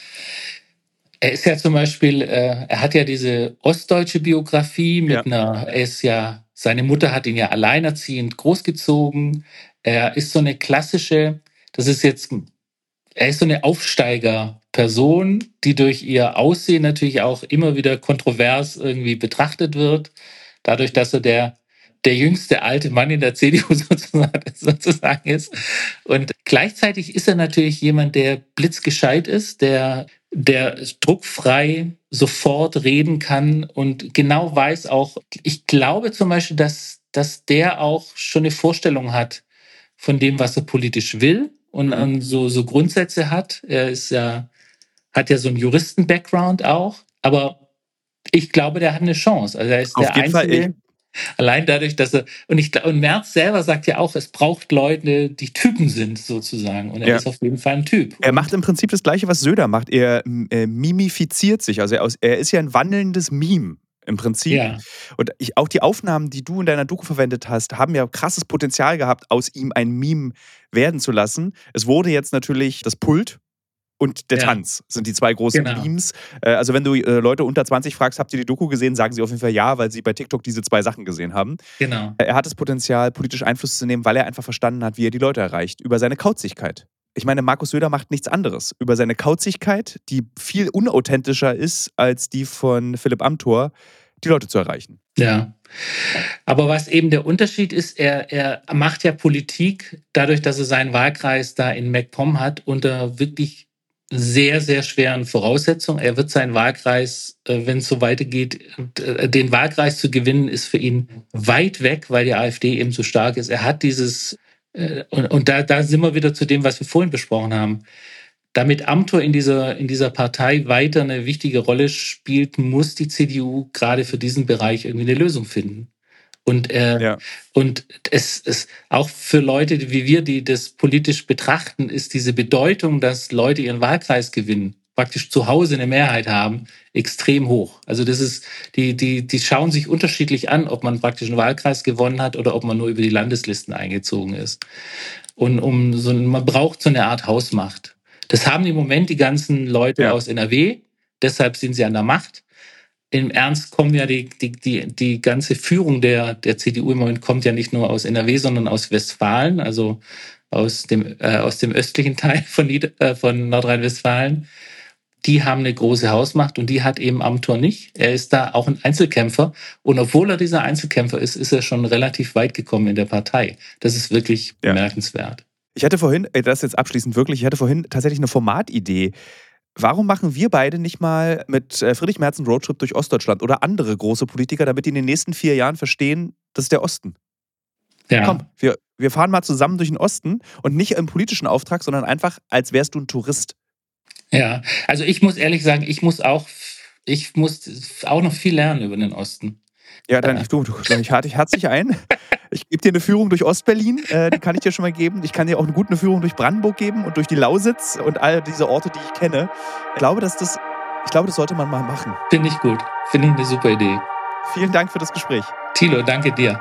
Er ist ja zum Beispiel, äh, er hat ja diese ostdeutsche Biografie mit Ja. einer, er ist ja, seine Mutter hat ihn ja alleinerziehend großgezogen. Er ist so eine klassische, das ist jetzt, er ist so eine Aufsteigerperson, die durch ihr Aussehen natürlich auch immer wieder kontrovers irgendwie betrachtet wird. Dadurch, dass er der, der jüngste alte Mann in der C D U sozusagen, sozusagen ist. Und gleichzeitig ist er natürlich jemand, der blitzgescheit ist, der der druckfrei sofort reden kann und genau weiß auch, ich glaube zum Beispiel, dass, dass der auch schon eine Vorstellung hat von dem, was er politisch will und mhm. so, so Grundsätze hat. Er ist ja, hat ja so einen Juristen-Background auch, aber Ich glaube, der hat eine Chance. Also er ist Auf der jeden Fall, Einzige. ich- Allein dadurch, dass er, und ich und Merz selber sagt ja auch, es braucht Leute, die Typen sind, sozusagen. Und er Ja. ist auf jeden Fall ein Typ. Er Und macht im Prinzip das Gleiche, was Söder macht. Er äh, mimifiziert sich. Also er, aus, er ist ja ein wandelndes Meme im Prinzip. ja, Und ich, auch die Aufnahmen, die du in deiner Doku verwendet hast, haben ja krasses Potenzial gehabt, aus ihm ein Meme werden zu lassen. Es wurde jetzt natürlich das Pult und der Ja. Tanz sind die zwei großen Genau. Memes. Äh, Also wenn du äh, Leute unter zwanzig fragst, habt ihr die Doku gesehen, sagen sie auf jeden Fall ja, weil sie bei TikTok diese zwei Sachen gesehen haben. genau. Er hat das Potenzial, politisch Einfluss zu nehmen, weil er einfach verstanden hat, wie er die Leute erreicht. Über seine Kauzigkeit. Ich meine, Markus Söder macht nichts anderes. Über seine Kauzigkeit, die viel unauthentischer ist als die von Philipp Amthor, die Leute zu erreichen. Ja. Aber was eben der Unterschied ist, er, er macht ja Politik dadurch, dass er seinen Wahlkreis da in MacPom hat, unter wirklich sehr, sehr schweren Voraussetzungen. Er wird seinen Wahlkreis, äh, wenn es so weitergeht, äh, den Wahlkreis zu gewinnen, ist für ihn weit weg, weil die AfD eben so stark ist. Er hat dieses, äh, und, und da, da sind wir wieder zu dem, was wir vorhin besprochen haben. Damit Amthor in dieser, in dieser Partei weiter eine wichtige Rolle spielt, muss die C D U gerade für diesen Bereich irgendwie eine Lösung finden. Und, äh, Ja. und es ist auch für Leute wie wir, die das politisch betrachten, ist diese Bedeutung, dass Leute ihren Wahlkreis gewinnen, praktisch zu Hause eine Mehrheit haben, extrem hoch. Also das ist, die, die, die schauen sich unterschiedlich an, ob man praktisch einen Wahlkreis gewonnen hat oder ob man nur über die Landeslisten eingezogen ist. Und um so, man braucht so eine Art Hausmacht. Das haben im Moment die ganzen Leute Ja. aus N R W, deshalb sind sie an der Macht. Im Ernst kommen ja die, die, die, die ganze Führung der, der C D U im Moment kommt ja nicht nur aus N R W, sondern aus Westfalen, also aus dem, äh, aus dem östlichen Teil von, Nieder äh, von Nordrhein-Westfalen. Die haben eine große Hausmacht und die hat eben Amthor nicht. Er ist da auch ein Einzelkämpfer. Und obwohl er dieser Einzelkämpfer ist, ist er schon relativ weit gekommen in der Partei. Das ist wirklich Ja. bemerkenswert. Ich hatte vorhin, äh, das jetzt abschließend wirklich, ich hatte vorhin tatsächlich eine Formatidee. Warum machen wir beide nicht mal mit äh, Friedrich Merz einen Roadtrip durch Ostdeutschland oder andere große Politiker, damit die in den nächsten vier Jahren verstehen, das ist der Osten? Ja. Komm, wir, wir fahren mal zusammen durch den Osten und nicht im politischen Auftrag, sondern einfach, als wärst du ein Tourist. Ja, also ich muss ehrlich sagen, ich muss auch, ich muss auch noch viel lernen über den Osten. Ja, dann ich, du, du, ich lade dich herzlich ein. Ich gebe dir eine Führung durch Ostberlin, äh, die kann ich dir schon mal geben. Ich kann dir auch eine gute Führung durch Brandenburg geben und durch die Lausitz und all diese Orte, die ich kenne. Ich glaube, dass das, ich glaube, das sollte man mal machen. Finde ich gut. Finde ich eine super Idee. Vielen Dank für das Gespräch. Thilo, danke dir.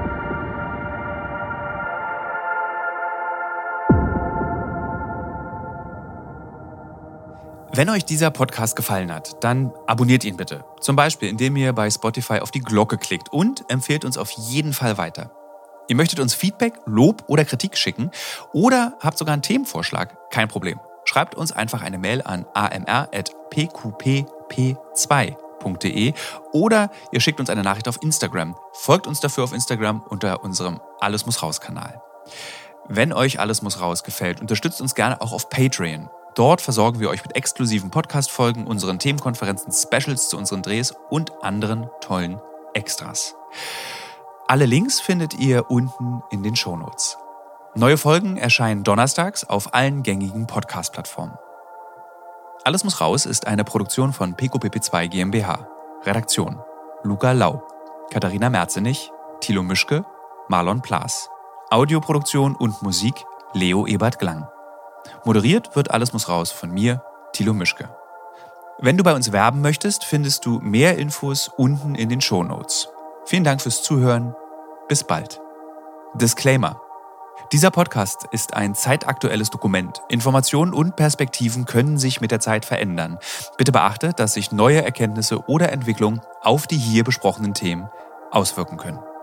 Wenn euch dieser Podcast gefallen hat, dann abonniert ihn bitte. Zum Beispiel, indem ihr bei Spotify auf die Glocke klickt und empfehlt uns auf jeden Fall weiter. Ihr möchtet uns Feedback, Lob oder Kritik schicken oder habt sogar einen Themenvorschlag? Kein Problem. Schreibt uns einfach eine Mail an a m r at p q p p zwei punkt d e oder ihr schickt uns eine Nachricht auf Instagram. Folgt uns dafür auf Instagram unter unserem Alles muss raus Kanal. Wenn euch Alles muss raus gefällt, unterstützt uns gerne auch auf Patreon. Dort versorgen wir euch mit exklusiven Podcast-Folgen, unseren Themenkonferenzen, Specials zu unseren Drehs und anderen tollen Extras. Alle Links findet ihr unten in den Shownotes. Neue Folgen erscheinen donnerstags auf allen gängigen Podcast-Plattformen. Alles muss raus ist eine Produktion von P Q P P zwei GmbH. Redaktion: Luca Lau, Katharina Merzenich, Thilo Mischke, Marlon Plaas. Audioproduktion und Musik: Leo Ebert Glang. Moderiert wird Alles muss raus von mir, Thilo Mischke. Wenn du bei uns werben möchtest, findest du mehr Infos unten in den Shownotes. Vielen Dank fürs Zuhören. Bis bald. Disclaimer: Dieser Podcast ist ein zeitaktuelles Dokument. Informationen und Perspektiven können sich mit der Zeit verändern. Bitte beachte, dass sich neue Erkenntnisse oder Entwicklungen auf die hier besprochenen Themen auswirken können.